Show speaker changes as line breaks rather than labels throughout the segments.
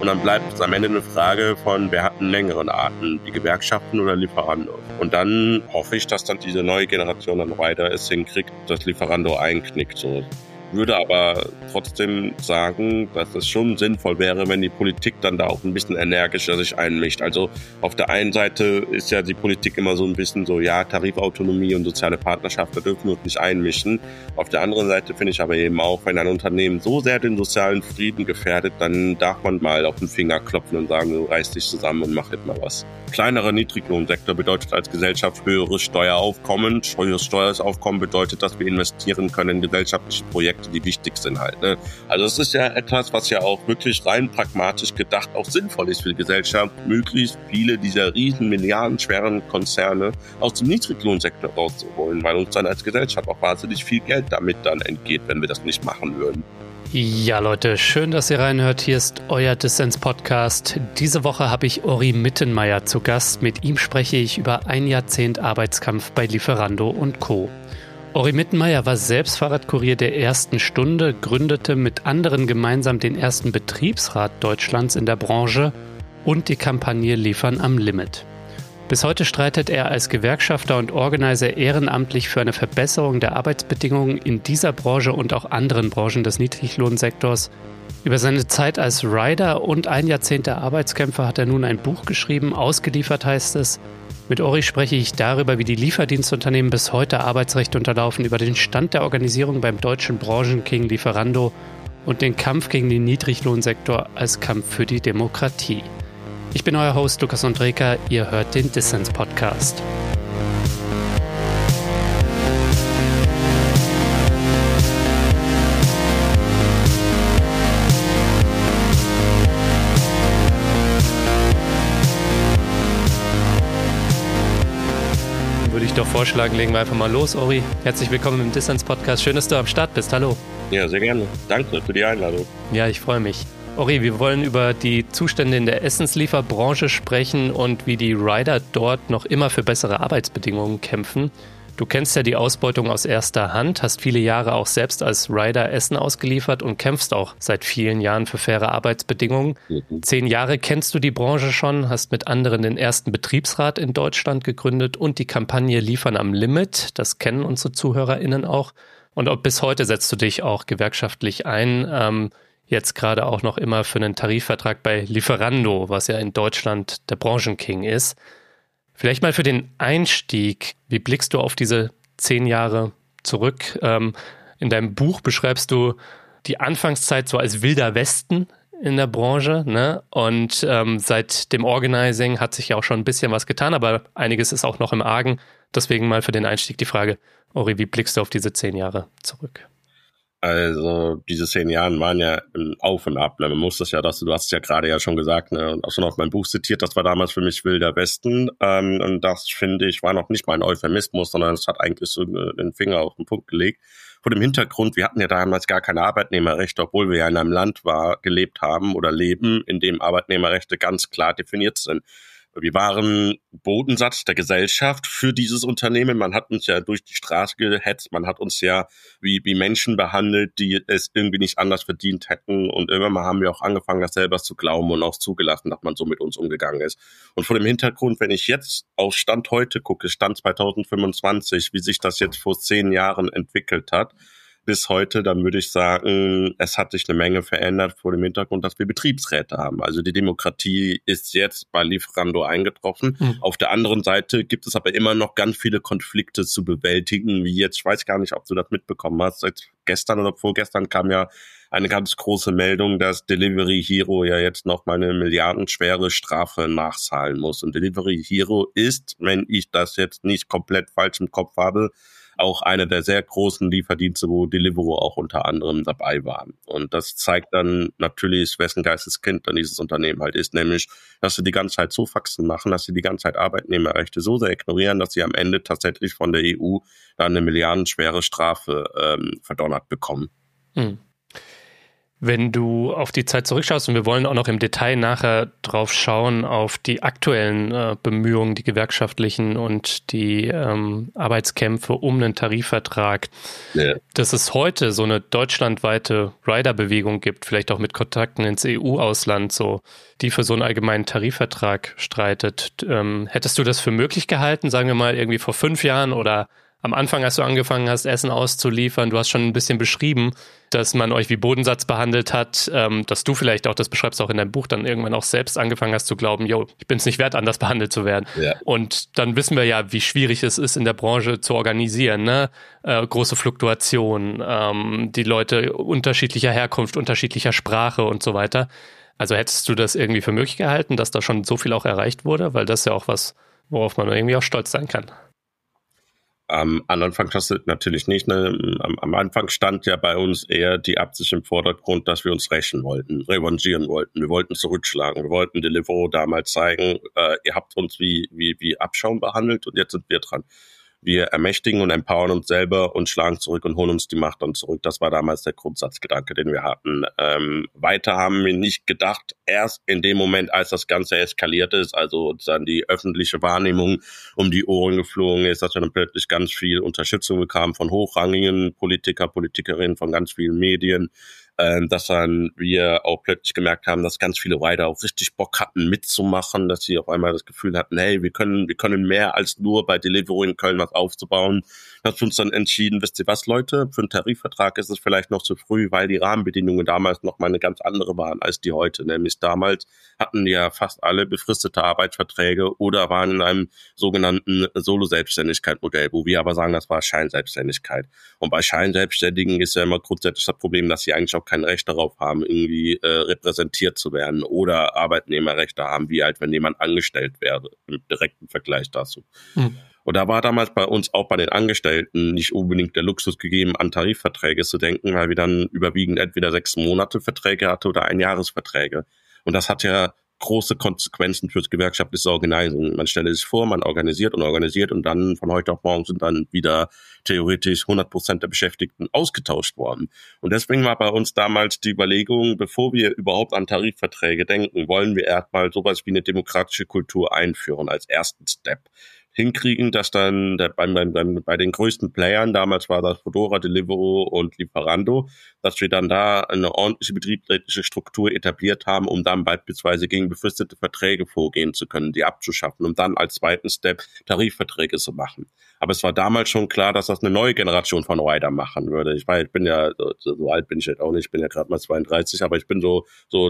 dann bleibt es am Ende eine Frage von, wer hat einen längeren Atem, die Gewerkschaften oder Lieferando. Und dann hoffe ich, dass dann diese neue Generation dann weiter es hinkriegt, dass Lieferando einknickt. So. Würde aber trotzdem sagen, dass es schon sinnvoll wäre, wenn die Politik dann da auch ein bisschen energischer sich einmischt. Also auf der einen Seite ist ja die Politik immer so ein bisschen so, ja, Tarifautonomie und soziale Partnerschaft, da dürfen wir uns nicht einmischen. Auf der anderen Seite finde ich aber eben auch, wenn ein Unternehmen so sehr den sozialen Frieden gefährdet, dann darf man mal auf den Finger klopfen und sagen, du reiß dich zusammen und mach jetzt mal was. Kleinerer Niedriglohnsektor bedeutet als Gesellschaft höheres Steueraufkommen. Höheres Steueraufkommen bedeutet, dass wir investieren können in gesellschaftliche Projekte, die wichtig sind halt. Ne? Also es ist ja etwas, was ja auch wirklich rein pragmatisch gedacht auch sinnvoll ist für die Gesellschaft, möglichst viele dieser riesen milliardenschweren Konzerne aus dem Niedriglohnsektor rauszuholen, weil uns dann als Gesellschaft auch wahnsinnig viel Geld damit dann entgeht, wenn wir das nicht machen würden.
Ja, Leute, schön, dass ihr reinhört. Hier ist euer Dissens-Podcast. Diese Woche habe ich Ori Mittenmeier zu Gast. Mit ihm spreche ich über ein Jahrzehnt Arbeitskampf bei Lieferando und Co. Ori Mittenmeier war selbst Fahrradkurier der ersten Stunde, gründete mit anderen gemeinsam den ersten Betriebsrat Deutschlands in der Branche und die Kampagne Liefern am Limit. Bis heute streitet er als Gewerkschafter und Organizer ehrenamtlich für eine Verbesserung der Arbeitsbedingungen in dieser Branche und auch anderen Branchen des Niedriglohnsektors. Über seine Zeit als Rider und ein Jahrzehnt der Arbeitskämpfer hat er nun ein Buch geschrieben, Ausgeliefert heißt es. Mit Ori spreche ich darüber, wie die Lieferdienstunternehmen bis heute Arbeitsrecht unterlaufen, über den Stand der Organisierung beim deutschen Branchenking Lieferando und den Kampf gegen den Niedriglohnsektor als Kampf für die Demokratie. Ich bin euer Host Lukas Ondreka, ihr hört den Dissens-Podcast. Würde ich doch vorschlagen, legen wir einfach mal los, Ori. Herzlich willkommen im Dissens-Podcast. Schön, dass du am Start bist. Hallo.
Ja, sehr gerne. Danke für die Einladung.
Ja, ich freue mich. Ori, wir wollen über die Zustände in der Essenslieferbranche sprechen und wie die Rider dort noch immer für bessere Arbeitsbedingungen kämpfen. Du kennst ja die Ausbeutung aus erster Hand, hast viele Jahre auch selbst als Rider Essen ausgeliefert und kämpfst auch seit vielen Jahren für faire Arbeitsbedingungen. 10 Jahre kennst du die Branche schon, hast mit anderen den ersten Betriebsrat in Deutschland gegründet und die Kampagne Liefern am Limit. Das kennen unsere ZuhörerInnen auch. Und auch bis heute setzt du dich auch gewerkschaftlich ein. Jetzt gerade auch noch immer für einen Tarifvertrag bei Lieferando, was ja in Deutschland der Branchenking ist. Vielleicht mal für den Einstieg, wie blickst du auf diese 10 Jahre zurück? In deinem Buch beschreibst du die Anfangszeit so als wilder Westen in der Branche, ne? Und seit dem Organizing hat sich ja auch schon ein bisschen was getan, aber einiges ist auch noch im Argen. Deswegen mal für den Einstieg die Frage, Ori, wie blickst du auf diese 10 Jahre zurück?
Also diese 10 Jahre waren ja im Auf und Ab. Ne? Man muss das ja, du hast es ja gerade ja schon gesagt, ne? Und auch schon auf mein Buch zitiert, das war damals für mich wilder Westen. Und das, finde ich, war noch nicht mal ein Euphemismus, sondern es hat eigentlich so den Finger auf den Punkt gelegt. Vor dem Hintergrund, wir hatten ja damals gar keine Arbeitnehmerrechte, obwohl wir ja in einem Land gelebt haben oder leben, in dem Arbeitnehmerrechte ganz klar definiert sind. Wir waren Bodensatz der Gesellschaft für dieses Unternehmen. Man hat uns ja durch die Straße gehetzt. Man hat uns ja wie Menschen behandelt, die es irgendwie nicht anders verdient hätten. Und irgendwann mal haben wir auch angefangen, das selber zu glauben und auch zugelassen, dass man so mit uns umgegangen ist. Und vor dem Hintergrund, wenn ich jetzt auf Stand heute gucke, Stand 2025, wie sich das jetzt vor 10 Jahren entwickelt hat, bis heute, dann würde ich sagen, es hat sich eine Menge verändert vor dem Hintergrund, dass wir Betriebsräte haben. Also die Demokratie ist jetzt bei Lieferando eingetroffen. Auf der anderen Seite gibt es aber immer noch ganz viele Konflikte zu bewältigen, wie jetzt, ich weiß gar nicht, ob du das mitbekommen hast, seit gestern oder vorgestern kam ja eine ganz große Meldung, dass Delivery Hero ja jetzt noch mal eine milliardenschwere Strafe nachzahlen muss. Und Delivery Hero ist, wenn ich das jetzt nicht komplett falsch im Kopf habe, auch eine der sehr großen Lieferdienste, wo Deliveroo auch unter anderem dabei war. Und das zeigt dann natürlich, wessen Geisteskind dann dieses Unternehmen halt ist, nämlich, dass sie die ganze Zeit so Faxen machen, dass sie die ganze Zeit Arbeitnehmerrechte so sehr ignorieren, dass sie am Ende tatsächlich von der EU dann eine milliardenschwere Strafe verdonnert bekommen.
Wenn du auf die Zeit zurückschaust, und wir wollen auch noch im Detail nachher drauf schauen, auf die aktuellen Bemühungen, die gewerkschaftlichen und die Arbeitskämpfe um einen Tarifvertrag, dass es heute so eine deutschlandweite Rider-Bewegung gibt, vielleicht auch mit Kontakten ins EU-Ausland, so, die für so einen allgemeinen Tarifvertrag streitet. Hättest du das für möglich gehalten, sagen wir mal irgendwie vor 5 Jahren oder am Anfang, als du angefangen hast, Essen auszuliefern? Du hast schon ein bisschen beschrieben, dass man euch wie Bodensatz behandelt hat, dass du vielleicht auch, das beschreibst auch in deinem Buch, dann irgendwann auch selbst angefangen hast zu glauben, ich bin es nicht wert, anders behandelt zu werden. Ja. Und dann wissen wir ja, wie schwierig es ist, in der Branche zu organisieren, ne? Große Fluktuationen, die Leute unterschiedlicher Herkunft, unterschiedlicher Sprache und so weiter. Also hättest du das irgendwie für möglich gehalten, dass da schon so viel auch erreicht wurde? Weil das ist ja auch was, worauf man irgendwie auch stolz sein kann.
Am Anfang das natürlich nicht. Ne? Am Anfang stand ja bei uns eher die Absicht im Vordergrund, dass wir uns rächen wollten, revanchieren wollten. Wir wollten zurückschlagen. Wir wollten Deliveroo damals zeigen, ihr habt uns wie Abschaum behandelt und jetzt sind wir dran. Wir ermächtigen und empowern uns selber und schlagen zurück und holen uns die Macht dann zurück. Das war damals der Grundsatzgedanke, den wir hatten. Weiter haben wir nicht gedacht. Erst in dem Moment, als das Ganze eskaliert ist, also dann die öffentliche Wahrnehmung um die Ohren geflogen ist, dass wir dann plötzlich ganz viel Unterstützung bekamen von hochrangigen Politikerinnen, von ganz vielen Medien, dass dann wir auch plötzlich gemerkt haben, dass ganz viele Rider auch richtig Bock hatten mitzumachen, dass sie auf einmal das Gefühl hatten, hey, wir können mehr als nur bei Deliveroo in Köln was aufzubauen. Da haben wir uns dann entschieden, wisst ihr was, Leute, für einen Tarifvertrag ist es vielleicht noch zu früh, weil die Rahmenbedingungen damals noch mal eine ganz andere waren als die heute. Nämlich damals hatten ja fast alle befristete Arbeitsverträge oder waren in einem sogenannten Solo-Selbstständigkeit-Modell, wo wir aber sagen, das war Scheinselbstständigkeit. Und bei Scheinselbstständigen ist ja immer grundsätzlich das Problem, dass sie eigentlich auch kein Recht darauf haben, irgendwie repräsentiert zu werden oder Arbeitnehmerrechte haben, wie halt, wenn jemand angestellt wäre, im direkten Vergleich dazu. Und da war damals bei uns auch bei den Angestellten nicht unbedingt der Luxus gegeben, an Tarifverträge zu denken, weil wir dann überwiegend entweder 6 Monate Verträge hatte oder Einjahresverträge. Und das hat ja große Konsequenzen fürs gewerkschaftliche Organisieren. Man stelle sich vor, man organisiert und dann von heute auf morgen sind dann wieder theoretisch 100% der Beschäftigten ausgetauscht worden. Und deswegen war bei uns damals die Überlegung, bevor wir überhaupt an Tarifverträge denken, wollen wir erstmal sowas wie eine demokratische Kultur einführen als ersten Step. Hinkriegen, dass dann bei den größten Playern, damals war das Foodora, Deliveroo und Lieferando, dass wir dann da eine ordentliche betriebsrechtliche Struktur etabliert haben, um dann beispielsweise gegen befristete Verträge vorgehen zu können, die abzuschaffen, um dann als zweiten Step Tarifverträge zu machen. Aber es war damals schon klar, dass das eine neue Generation von Rider machen würde. Ich bin ja, so alt bin ich jetzt auch nicht, ich bin ja gerade mal 32, aber ich bin so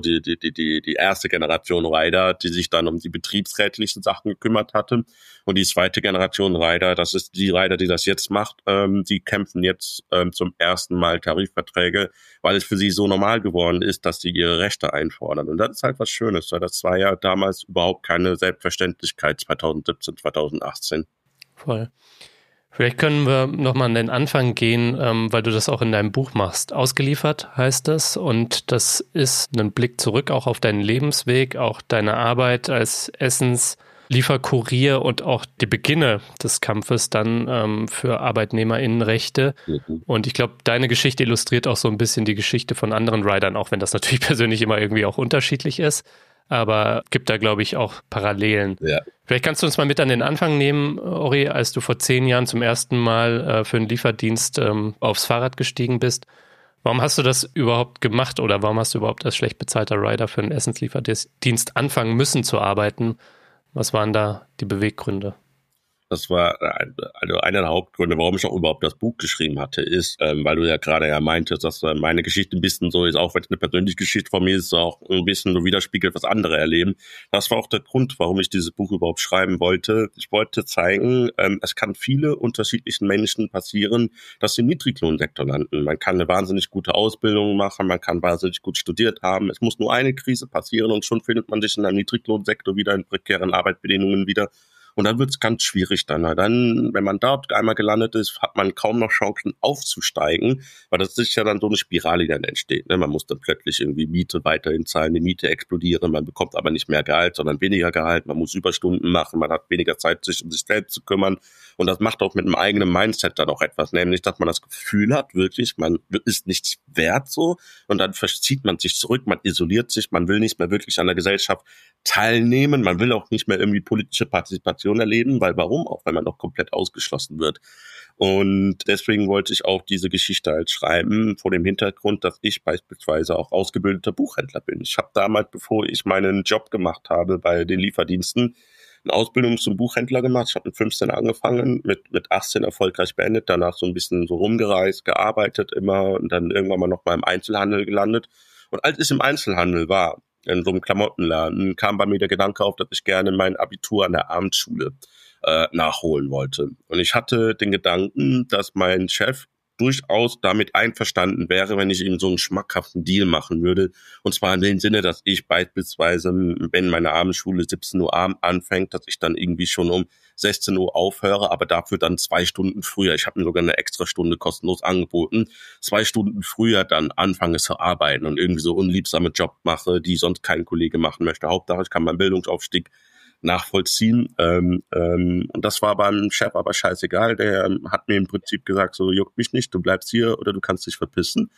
die erste Generation Rider, die sich dann um die betriebsrätlichen Sachen gekümmert hatte. Und die zweite Generation Rider, das ist die Rider, die das jetzt macht, die kämpfen jetzt zum ersten Mal Tarifverträge, weil es für sie so normal geworden ist, dass sie ihre Rechte einfordern. Und das ist halt was Schönes, weil das war ja damals überhaupt keine Selbstverständlichkeit 2017, 2018.
Voll. Vielleicht können wir nochmal an den Anfang gehen, weil du das auch in deinem Buch machst. Ausgeliefert heißt das, und das ist ein Blick zurück auch auf deinen Lebensweg, auch deine Arbeit als Essenslieferkurier und auch die Beginne des Kampfes dann für ArbeitnehmerInnenrechte. Und ich glaube, deine Geschichte illustriert auch so ein bisschen die Geschichte von anderen Riders, auch wenn das natürlich persönlich immer irgendwie auch unterschiedlich ist. Aber gibt da, glaube ich, auch Parallelen. Ja. Vielleicht kannst du uns mal mit an den Anfang nehmen, Ori, als du vor 10 Jahren zum ersten Mal für einen Lieferdienst aufs Fahrrad gestiegen bist. Warum hast du das überhaupt gemacht oder warum hast du überhaupt als schlecht bezahlter Rider für einen Essenslieferdienst anfangen müssen zu arbeiten? Was waren da die Beweggründe?
Das war also einer der Hauptgründe, warum ich auch überhaupt das Buch geschrieben hatte, ist, weil du ja gerade ja meintest, dass meine Geschichte ein bisschen so ist, auch wenn es eine persönliche Geschichte von mir ist, auch ein bisschen so widerspiegelt, was andere erleben. Das war auch der Grund, warum ich dieses Buch überhaupt schreiben wollte. Ich wollte zeigen, es kann viele unterschiedlichen Menschen passieren, dass sie im Niedriglohnsektor landen. Man kann eine wahnsinnig gute Ausbildung machen, man kann wahnsinnig gut studiert haben. Es muss nur eine Krise passieren und schon findet man sich in einem Niedriglohnsektor wieder in prekären Arbeitsbedingungen wieder. Und dann wird es ganz schwierig dann. Dann, wenn man dort einmal gelandet ist, hat man kaum noch Chancen aufzusteigen, weil das ist ja dann so eine Spirale, die dann entsteht. Ne? Man muss dann plötzlich irgendwie Miete weiterhin zahlen, die Miete explodieren, man bekommt aber nicht mehr Gehalt, sondern weniger Gehalt, man muss Überstunden machen, man hat weniger Zeit, sich um sich selbst zu kümmern. Und das macht auch mit einem eigenen Mindset dann auch etwas, nämlich, dass man das Gefühl hat, wirklich, man ist nichts wert so, und dann verzieht man sich zurück, man isoliert sich, man will nicht mehr wirklich an der Gesellschaft teilnehmen, man will auch nicht mehr irgendwie politische Partizipation erleben, weil warum auch, wenn man doch komplett ausgeschlossen wird. Und deswegen wollte ich auch diese Geschichte halt schreiben, vor dem Hintergrund, dass ich beispielsweise auch ausgebildeter Buchhändler bin. Ich habe damals, bevor ich meinen Job gemacht habe bei den Lieferdiensten, eine Ausbildung zum Buchhändler gemacht. Ich habe mit 15 angefangen, mit 18 erfolgreich beendet, danach so ein bisschen so rumgereist, gearbeitet immer und dann irgendwann mal noch mal im Einzelhandel gelandet. Und als ich im Einzelhandel war, in so einem Klamottenladen, kam bei mir der Gedanke auf, dass ich gerne mein Abitur an der Abendschule nachholen wollte. Und ich hatte den Gedanken, dass mein Chef durchaus damit einverstanden wäre, wenn ich ihm so einen schmackhaften Deal machen würde. Und zwar in dem Sinne, dass ich beispielsweise, wenn meine Abendschule 17 Uhr Abend anfängt, dass ich dann irgendwie schon um 16 Uhr aufhöre, aber dafür dann 2 Stunden früher. Ich habe mir sogar eine extra Stunde kostenlos angeboten. 2 Stunden früher dann anfange zu arbeiten und irgendwie so unliebsame Job mache, die sonst kein Kollege machen möchte. Hauptsache, ich kann meinen Bildungsaufstieg nachvollziehen. Und das war beim Chef aber scheißegal. Der hat mir im Prinzip gesagt, so juckt mich nicht, du bleibst hier oder du kannst dich verpissen.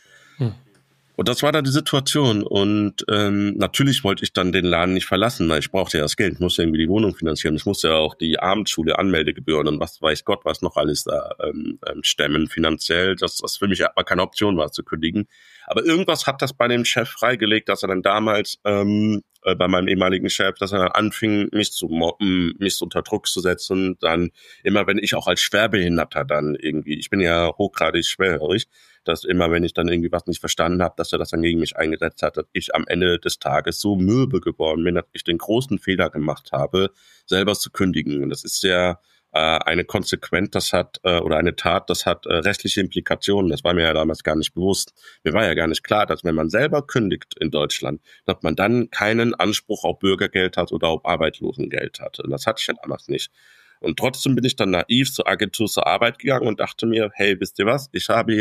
Und das war dann die Situation. Und natürlich wollte ich dann den Laden nicht verlassen, weil ich brauchte ja das Geld. Ich musste irgendwie die Wohnung finanzieren. Ich musste ja auch die Abendschule, Anmeldegebühren und was weiß Gott, was noch alles da stemmen finanziell. Das für mich aber keine Option war, zu kündigen. Aber irgendwas hat das bei dem Chef freigelegt, dass er dann damals bei meinem ehemaligen Chef, dass er dann anfing, mich zu mobben, mich unter Druck zu setzen. Dann immer, wenn ich auch als Schwerbehinderter dann irgendwie, ich bin ja hochgradig schwerhörig, dass immer, wenn ich dann irgendwie was nicht verstanden habe, dass er das dann gegen mich eingesetzt hat, dass ich am Ende des Tages so mürbe geworden bin, dass ich den großen Fehler gemacht habe, selber zu kündigen. Und das ist ja eine Konsequenz, das hat, oder eine Tat, das hat rechtliche Implikationen. Das war mir ja damals gar nicht bewusst. Mir war ja gar nicht klar, dass wenn man selber kündigt in Deutschland, dass man dann keinen Anspruch auf Bürgergeld hat oder auf Arbeitslosengeld hatte. Und das hatte ich ja damals nicht. Und trotzdem bin ich dann naiv zur Agentur zur Arbeit gegangen und dachte mir, hey, wisst ihr was?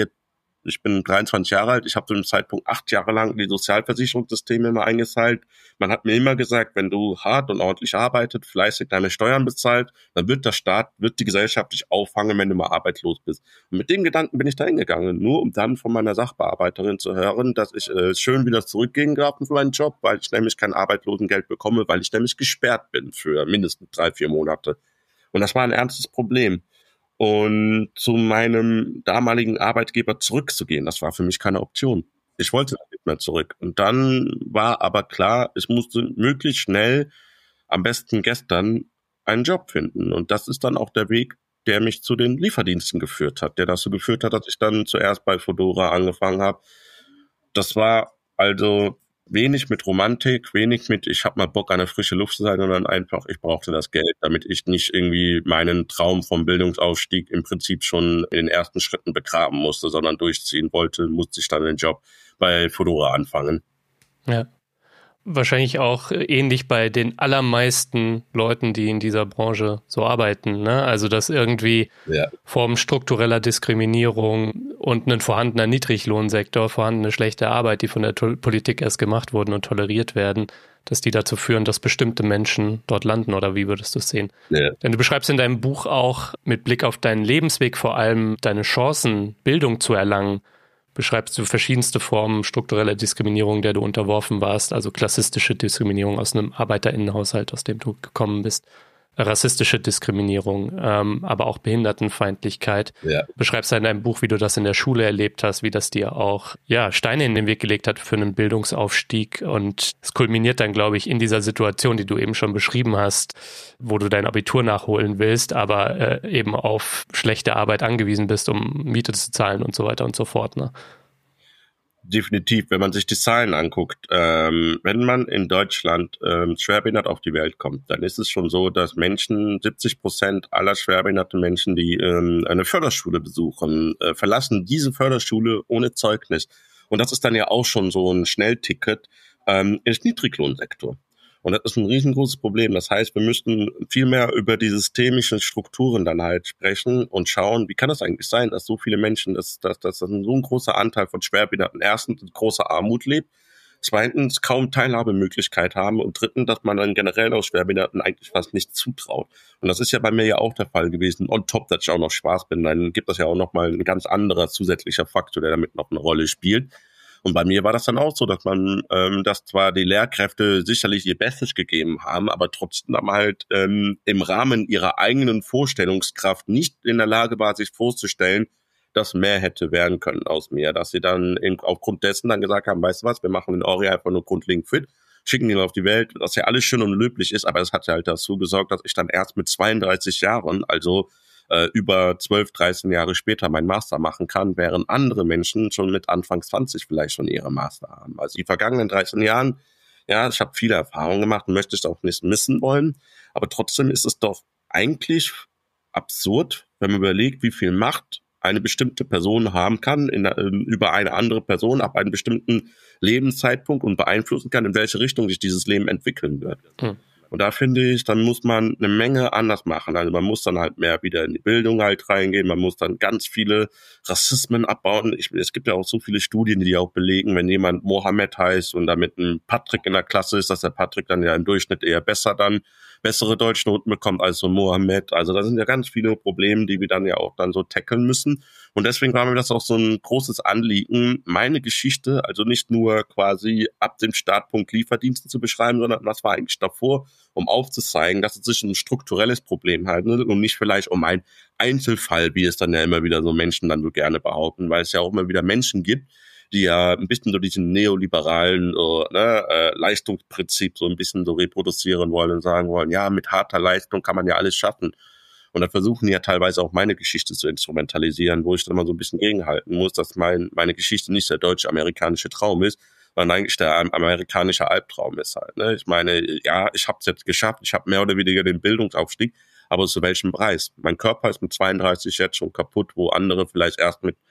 Ich bin 23 Jahre alt, ich habe zu dem Zeitpunkt 8 Jahre lang die Sozialversicherungssysteme immer eingezahlt. Man hat mir immer gesagt, wenn du hart und ordentlich arbeitet, fleißig deine Steuern bezahlt, dann wird der Staat, wird die Gesellschaft dich auffangen, wenn du mal arbeitslos bist. Und mit dem Gedanken bin ich da hingegangen, nur um dann von meiner Sachbearbeiterin zu hören, dass ich schön wieder zurückgehen darf für meinen Job, weil ich nämlich kein Arbeitslosengeld bekomme, weil ich nämlich gesperrt bin für mindestens 3-4 Monate. Und das war ein ernstes Problem. Und zu meinem damaligen Arbeitgeber zurückzugehen, das war für mich keine Option. Ich wollte nicht mehr zurück. Und dann war aber klar, ich musste möglichst schnell, am besten gestern, einen Job finden. Und das ist dann auch der Weg, der mich zu den Lieferdiensten geführt hat, der dazu geführt hat, dass ich dann zuerst bei Foodora angefangen habe. Das war also wenig mit Romantik, wenig mit, ich habe mal Bock an der frische Luft zu sein, sondern einfach, ich brauchte das Geld, damit ich nicht irgendwie meinen Traum vom Bildungsaufstieg im Prinzip schon in den ersten Schritten begraben musste, sondern durchziehen wollte, musste ich dann den Job bei Foodora anfangen.
Ja. Wahrscheinlich auch ähnlich bei den allermeisten Leuten, die in dieser Branche so arbeiten, ne? Also dass irgendwie Formen struktureller Diskriminierung und ein vorhandener Niedriglohnsektor, vorhandene schlechte Arbeit, die von der Politik erst gemacht wurden und toleriert werden, dass die dazu führen, dass bestimmte Menschen dort landen, oder wie würdest du es sehen? Ja. Denn du beschreibst in deinem Buch auch mit Blick auf deinen Lebensweg vor allem deine Chancen, Bildung zu erlangen. Beschreibst du verschiedenste Formen struktureller Diskriminierung, der du unterworfen warst, also klassistische Diskriminierung aus einem ArbeiterInnenhaushalt, aus dem du gekommen bist, rassistische Diskriminierung, aber auch Behindertenfeindlichkeit. Ja. Beschreibst in deinem Buch, wie du das in der Schule erlebt hast, wie das dir auch Steine in den Weg gelegt hat für einen Bildungsaufstieg, und es kulminiert dann, glaube ich, in dieser Situation, die du eben schon beschrieben hast, wo du dein Abitur nachholen willst, aber eben auf schlechte Arbeit angewiesen bist, um Miete zu zahlen und so weiter und so fort, ne?
Definitiv, wenn man sich die Zahlen anguckt, wenn man in Deutschland schwerbehindert auf die Welt kommt, dann ist es schon so, dass 70% aller schwerbehinderten Menschen, die eine Förderschule besuchen, verlassen diese Förderschule ohne Zeugnis. Und das ist dann ja auch schon so ein Schnellticket ins Niedriglohnsektor. Und das ist ein riesengroßes Problem. Das heißt, wir müssten viel mehr über die systemischen Strukturen dann halt sprechen und schauen, wie kann das eigentlich sein, dass so viele Menschen, dass so ein großer Anteil von Schwerbehinderten erstens in großer Armut lebt, zweitens kaum Teilhabemöglichkeit haben und drittens, dass man dann generell aus Schwerbehinderten eigentlich fast nichts zutraut. Und das ist ja bei mir ja auch der Fall gewesen. On top, dass ich auch noch schwarz bin, dann gibt es ja auch noch mal ein ganz anderer zusätzlicher Faktor, der damit noch eine Rolle spielt. Und bei mir war das dann auch so, dass dass zwar die Lehrkräfte sicherlich ihr Bestes gegeben haben, aber trotzdem halt im Rahmen ihrer eigenen Vorstellungskraft nicht in der Lage war, sich vorzustellen, dass mehr hätte werden können aus mir. Dass sie dann aufgrund dessen dann gesagt haben, weißt du was, wir machen den Ori einfach nur grundlegend fit, schicken ihn auf die Welt, dass ja alles schön und löblich ist, aber es hat ja halt dazu gesorgt, dass ich dann erst mit 32 Jahren, also über 12, 13 Jahre später meinen Master machen kann, während andere Menschen schon mit Anfang 20 vielleicht schon ihre Master haben. Also die vergangenen 13 Jahren, ja, ich habe viele Erfahrungen gemacht und möchte es auch nicht missen wollen, aber trotzdem ist es doch eigentlich absurd, wenn man überlegt, wie viel Macht eine bestimmte Person haben kann über eine andere Person ab einem bestimmten Lebenszeitpunkt und beeinflussen kann, in welche Richtung sich dieses Leben entwickeln wird. Und da finde ich, dann muss man eine Menge anders machen. Also man muss dann halt mehr wieder in die Bildung halt reingehen. Man muss dann ganz viele Rassismen abbauen. Es gibt ja auch so viele Studien, die auch belegen, wenn jemand Mohammed heißt und damit ein Patrick in der Klasse ist, dass der Patrick dann ja im Durchschnitt eher bessere Deutschnoten bekommt als so Mohammed. Also da sind ja ganz viele Probleme, die wir dann ja auch dann so tackeln müssen. Und deswegen war mir das auch so ein großes Anliegen, meine Geschichte, also nicht nur quasi ab dem Startpunkt Lieferdienste zu beschreiben, sondern was war eigentlich davor, um aufzuzeigen, dass es sich um ein strukturelles Problem handelt und nicht vielleicht um ein Einzelfall, wie es dann ja immer wieder so Menschen dann so gerne behaupten, weil es ja auch immer wieder Menschen gibt, die ja ein bisschen so diesen neoliberalen Leistungsprinzip so ein bisschen so reproduzieren wollen und sagen wollen, ja, mit harter Leistung kann man ja alles schaffen. Und dann versuchen die ja teilweise auch meine Geschichte zu instrumentalisieren, wo ich dann mal so ein bisschen gegenhalten muss, dass meine Geschichte nicht der deutsch-amerikanische Traum ist, sondern eigentlich der amerikanische Albtraum ist halt. Ne? Ich meine, ja, ich habe es jetzt geschafft, ich habe mehr oder weniger den Bildungsaufstieg, aber zu welchem Preis? Mein Körper ist mit 32 jetzt schon kaputt, wo andere vielleicht erst mit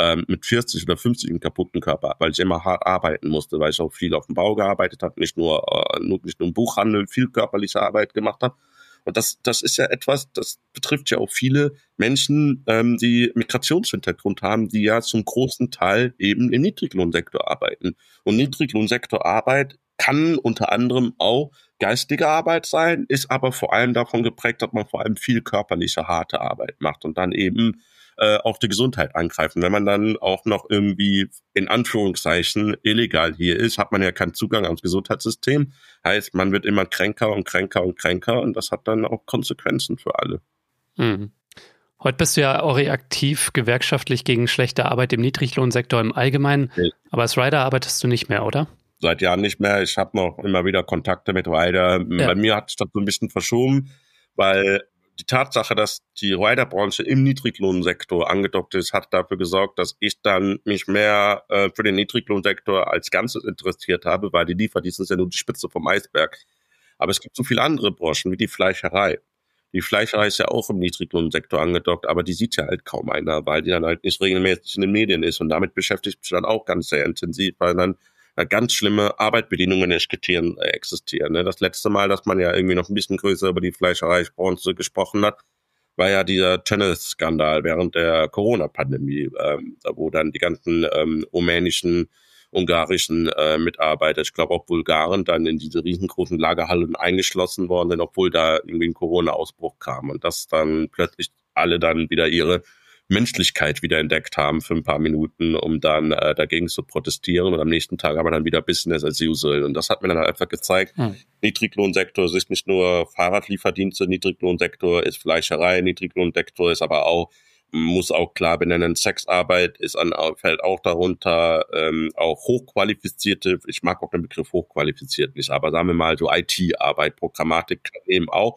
40 oder 50 einen kaputten Körper, weil ich immer hart arbeiten musste, weil ich auch viel auf dem Bau gearbeitet habe, nicht nur im Buchhandel, viel körperliche Arbeit gemacht habe. Und das ist ja etwas, das betrifft ja auch viele Menschen, die Migrationshintergrund haben, die ja zum großen Teil eben im Niedriglohnsektor arbeiten. Und Niedriglohnsektorarbeit kann unter anderem auch geistige Arbeit sein, ist aber vor allem davon geprägt, dass man vor allem viel körperliche, harte Arbeit macht und dann eben auch die Gesundheit angreifen. Wenn man dann auch noch irgendwie in Anführungszeichen illegal hier ist, hat man ja keinen Zugang ans Gesundheitssystem. Heißt, man wird immer kränker und kränker und kränker und das hat dann auch Konsequenzen für alle.
Mhm. Heute bist du ja auch aktiv gewerkschaftlich gegen schlechte Arbeit im Niedriglohnsektor im Allgemeinen, aber als Rider arbeitest du nicht mehr, oder?
Seit Jahren nicht mehr. Ich habe noch immer wieder Kontakte mit Rider. Ja. Bei mir hat sich das so ein bisschen verschoben, weil die Tatsache, dass die Riderbranche im Niedriglohnsektor angedockt ist, hat dafür gesorgt, dass ich dann mich mehr für den Niedriglohnsektor als Ganzes interessiert habe, weil die Lieferdienste sind ja nur die Spitze vom Eisberg. Aber es gibt so viele andere Branchen, wie die Fleischerei. Die Fleischerei ist ja auch im Niedriglohnsektor angedockt, aber die sieht ja halt kaum einer, weil die dann halt nicht regelmäßig in den Medien ist. Und damit beschäftigt mich dann auch ganz sehr intensiv, weil dann ganz schlimme Arbeitsbedingungen existieren. Das letzte Mal, dass man ja irgendwie noch ein bisschen größer über die Fleischereibranche gesprochen hat, war ja dieser Tennis-Skandal während der Corona-Pandemie, wo dann die ganzen rumänischen, ungarischen Mitarbeiter, ich glaube auch Bulgaren, dann in diese riesengroßen Lagerhallen eingeschlossen worden sind, obwohl da irgendwie ein Corona-Ausbruch kam. Und dass dann plötzlich alle dann wieder ihre Menschlichkeit wieder entdeckt haben für ein paar Minuten, um dann dagegen zu protestieren. Und am nächsten Tag aber dann wieder Business as usual. Und das hat mir dann einfach gezeigt, Niedriglohnsektor ist nicht nur Fahrradlieferdienste, Niedriglohnsektor ist Fleischerei, Niedriglohnsektor ist aber auch, muss auch klar benennen, Sexarbeit fällt auch darunter, auch hochqualifizierte, ich mag auch den Begriff hochqualifiziert nicht, aber sagen wir mal so IT-Arbeit, Programmatik eben auch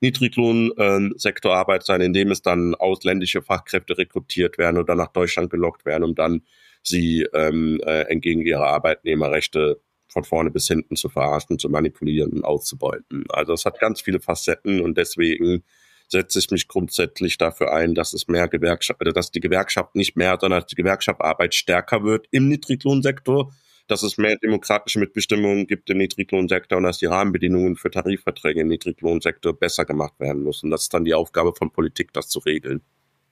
Niedriglohnsektorarbeit sein, indem es dann ausländische Fachkräfte rekrutiert werden oder nach Deutschland gelockt werden, um dann sie entgegen ihrer Arbeitnehmerrechte von vorne bis hinten zu verarschen, zu manipulieren und auszubeuten. Also es hat ganz viele Facetten und deswegen setze ich mich grundsätzlich dafür ein, dass es mehr dass die Gewerkschaft nicht mehr, sondern dass die Gewerkschaftsarbeit stärker wird im Niedriglohnsektor, dass es mehr demokratische Mitbestimmung gibt im Niedriglohnsektor und dass die Rahmenbedingungen für Tarifverträge im Niedriglohnsektor besser gemacht werden müssen. Das ist dann die Aufgabe von Politik, das zu regeln.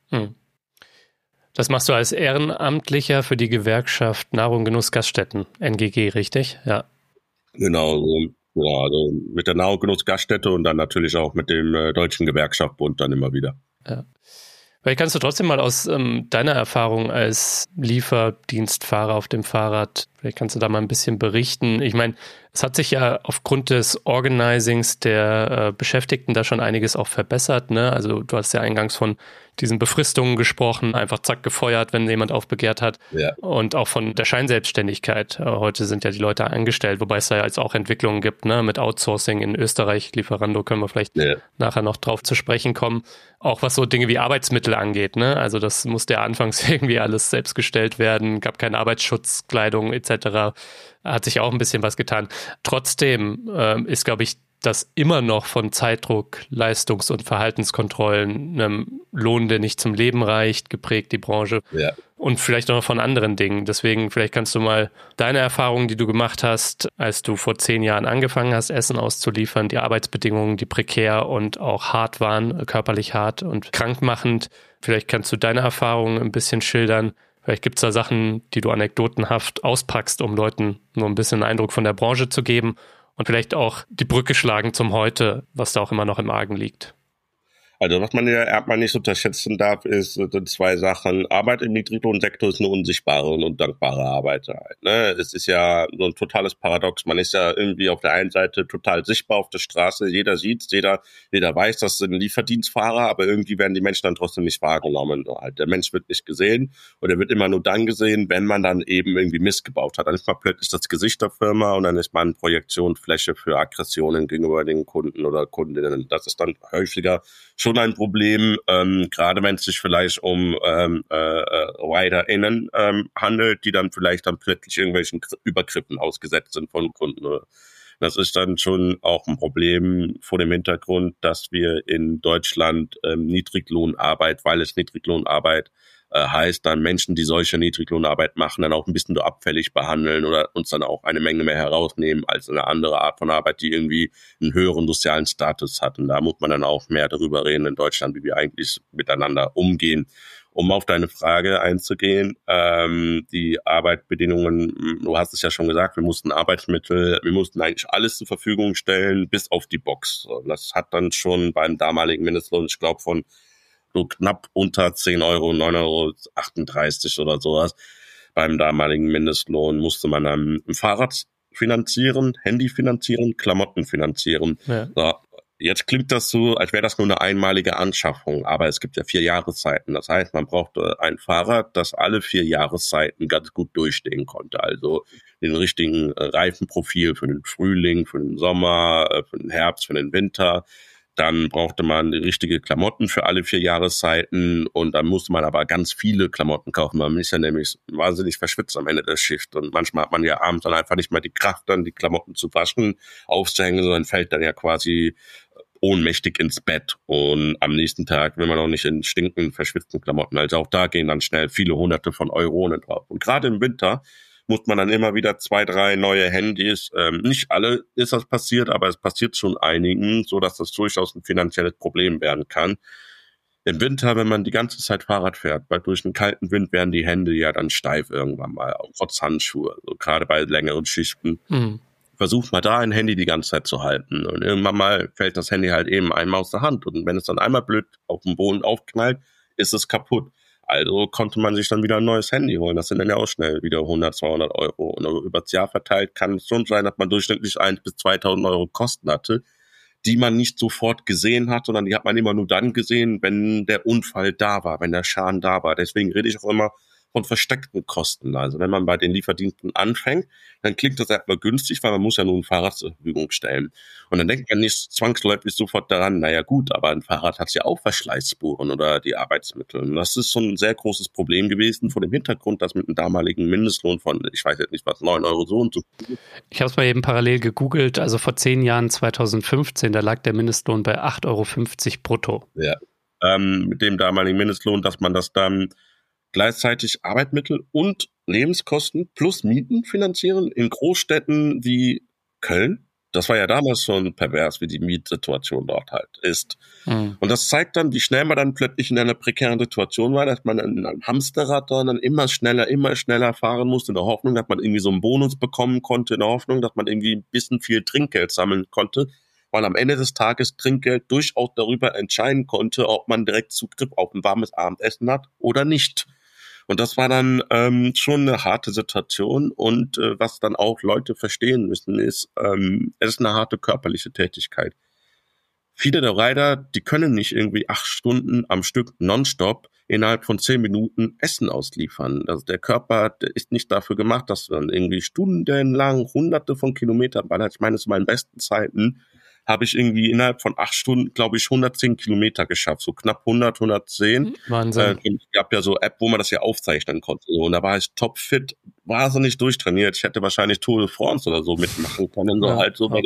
Das machst du als Ehrenamtlicher für die Gewerkschaft Nahrung, Genuss, Gaststätten, NGG, richtig? Ja.
Genau, ja, also mit der Nahrung, Genuss, Gaststätte und dann natürlich auch mit dem Deutschen Gewerkschaftsbund dann immer wieder.
Ja. Vielleicht kannst du trotzdem mal aus deiner Erfahrung als Lieferdienstfahrer auf dem Fahrrad, vielleicht kannst du da mal ein bisschen berichten. Ich meine, es hat sich ja aufgrund des Organizings der Beschäftigten da schon einiges auch verbessert, ne? Also du hast ja eingangs von diesen Befristungen gesprochen, einfach zack gefeuert, wenn jemand aufbegehrt hat.
Ja.
Und auch von der Scheinselbstständigkeit. Heute sind ja die Leute angestellt, wobei es da ja jetzt auch Entwicklungen gibt, ne? Mit Outsourcing in Österreich, Lieferando, können wir vielleicht nachher noch drauf zu sprechen kommen. Auch was so Dinge wie Arbeitsmittel angeht, ne? Also das musste ja anfangs irgendwie alles selbst gestellt werden, gab keine Arbeitsschutzkleidung etc. Hat sich auch ein bisschen was getan. Trotzdem ist, glaube ich, das immer noch von Zeitdruck, Leistungs- und Verhaltenskontrollen, einem Lohn, der nicht zum Leben reicht, geprägt, die Branche.
Ja.
Und vielleicht auch noch von anderen Dingen. Deswegen, vielleicht kannst du mal deine Erfahrungen, die du gemacht hast, als du vor 10 Jahren angefangen hast, Essen auszuliefern, die Arbeitsbedingungen, die prekär und auch hart waren, körperlich hart und krankmachend. Vielleicht kannst du deine Erfahrungen ein bisschen schildern. Vielleicht gibt es da Sachen, die du anekdotenhaft auspackst, um Leuten nur ein bisschen einen Eindruck von der Branche zu geben. Und vielleicht auch die Brücke schlagen zum Heute, was da auch immer noch im Argen liegt.
Also was man ja erstmal nicht unterschätzen darf, ist 2 Sachen. Arbeit im Niedriglohnsektor ist eine unsichtbare und undankbare Arbeit halt, ne? Es ist ja so ein totales Paradox. Man ist ja irgendwie auf der einen Seite total sichtbar auf der Straße. Jeder sieht's, jeder weiß, das sind Lieferdienstfahrer, aber irgendwie werden die Menschen dann trotzdem nicht wahrgenommen. Halt. Der Mensch wird nicht gesehen und er wird immer nur dann gesehen, wenn man dann eben irgendwie Mist gebaut hat. Dann ist man plötzlich das Gesicht der Firma und dann ist man Projektionsfläche für Aggressionen gegenüber den Kunden oder Kundinnen. Das ist dann häufiger schon ein Problem, gerade wenn es sich vielleicht um RiderInnen handelt, die dann vielleicht dann plötzlich irgendwelchen Übergriffen ausgesetzt sind von Kunden. Das ist dann schon auch ein Problem vor dem Hintergrund, dass wir in Deutschland Niedriglohnarbeit, weil es Niedriglohnarbeit heißt, dann Menschen, die solche Niedriglohnarbeit machen, dann auch ein bisschen so abfällig behandeln oder uns dann auch eine Menge mehr herausnehmen als eine andere Art von Arbeit, die irgendwie einen höheren sozialen Status hat. Und da muss man dann auch mehr darüber reden in Deutschland, wie wir eigentlich miteinander umgehen. Um auf deine Frage einzugehen, die Arbeitsbedingungen, du hast es ja schon gesagt, wir mussten Arbeitsmittel, wir mussten eigentlich alles zur Verfügung stellen, bis auf die Box. Und das hat dann schon beim damaligen Mindestlohn, ich glaube, von so knapp unter 10 Euro, 9,38 Euro oder sowas. Beim damaligen Mindestlohn musste man dann ein Fahrrad finanzieren, Handy finanzieren, Klamotten finanzieren. Ja. So, jetzt klingt das so, als wäre das nur eine einmalige Anschaffung, aber es gibt ja 4 Jahreszeiten. Das heißt, man braucht ein Fahrrad, das alle 4 Jahreszeiten ganz gut durchstehen konnte. Also den richtigen Reifenprofil für den Frühling, für den Sommer, für den Herbst, für den Winter. Dann brauchte man die richtige Klamotten für alle 4 Jahreszeiten und dann musste man aber ganz viele Klamotten kaufen. Man ist ja nämlich wahnsinnig verschwitzt am Ende der Schicht und manchmal hat man ja abends dann einfach nicht mehr die Kraft, dann die Klamotten zu waschen, aufzuhängen, sondern fällt dann ja quasi ohnmächtig ins Bett und am nächsten Tag will man auch nicht in stinkenden, verschwitzten Klamotten. Also auch da gehen dann schnell viele Hunderte von Euronen drauf. Und gerade im Winter muss man dann immer wieder 2, 3 neue Handys. Nicht alle ist das passiert, aber es passiert schon einigen, so dass das durchaus ein finanzielles Problem werden kann. Im Winter, wenn man die ganze Zeit Fahrrad fährt, weil durch einen kalten Wind werden die Hände ja dann steif irgendwann mal, auch trotz Handschuhe, also gerade bei längeren Schichten. Versucht mal da ein Handy die ganze Zeit zu halten und irgendwann mal fällt das Handy halt eben einmal aus der Hand und wenn es dann einmal blöd auf dem Boden aufknallt, ist es kaputt. Also konnte man sich dann wieder ein neues Handy holen. Das sind dann ja auch schnell wieder 100, 200 Euro. Und über das Jahr verteilt kann es schon sein, dass man durchschnittlich 1.000 bis 2.000 Euro Kosten hatte, die man nicht sofort gesehen hat, sondern die hat man immer nur dann gesehen, wenn der Unfall da war, wenn der Schaden da war. Deswegen rede ich auch immer von versteckten Kosten. Also wenn man bei den Lieferdiensten anfängt, dann klingt das erstmal günstig, weil man muss ja nur ein Fahrrad zur Verfügung stellen. Und dann denkt man nicht zwangsläufig sofort daran, naja gut, aber ein Fahrrad hat ja auch Verschleißspuren oder die Arbeitsmittel. Und das ist schon ein sehr großes Problem gewesen vor dem Hintergrund, dass mit einem damaligen Mindestlohn von, ich weiß jetzt nicht was, 9 Euro so und so.
Ich habe es mal eben parallel gegoogelt, also vor 10 Jahren, 2015, da lag der Mindestlohn bei 8,50 Euro brutto.
Ja, mit dem damaligen Mindestlohn, dass man das dann gleichzeitig Arbeitsmittel und Lebenskosten plus Mieten finanzieren in Großstädten wie Köln. Das war ja damals schon pervers, wie die Mietsituation dort halt ist. Und das zeigt dann, wie schnell man dann plötzlich in einer prekären Situation war, dass man in einem Hamsterrad dann immer schneller fahren musste, in der Hoffnung, dass man irgendwie so einen Bonus bekommen konnte, in der Hoffnung, dass man irgendwie ein bisschen viel Trinkgeld sammeln konnte, weil am Ende des Tages Trinkgeld durchaus darüber entscheiden konnte, ob man direkt Zugriff auf ein warmes Abendessen hat oder nicht. Und das war dann schon eine harte Situation. Und was dann auch Leute verstehen müssen, ist, es ist eine harte körperliche Tätigkeit. Viele der Rider, die können nicht irgendwie 8 Stunden am Stück nonstop innerhalb von 10 Minuten Essen ausliefern. Also der Körper, der ist nicht dafür gemacht, dass man irgendwie stundenlang hunderte von Kilometern, weil ich meine, zu meinen besten Zeiten habe ich irgendwie innerhalb von 8 Stunden, glaube ich, 110 Kilometer geschafft, so knapp 110.
Wahnsinn.
Es gab ja so App, wo man das ja aufzeichnen konnte. Und da war ich topfit, wahnsinnig durchtrainiert. Ich hätte wahrscheinlich Tour de France oder so mitmachen können, so halt so,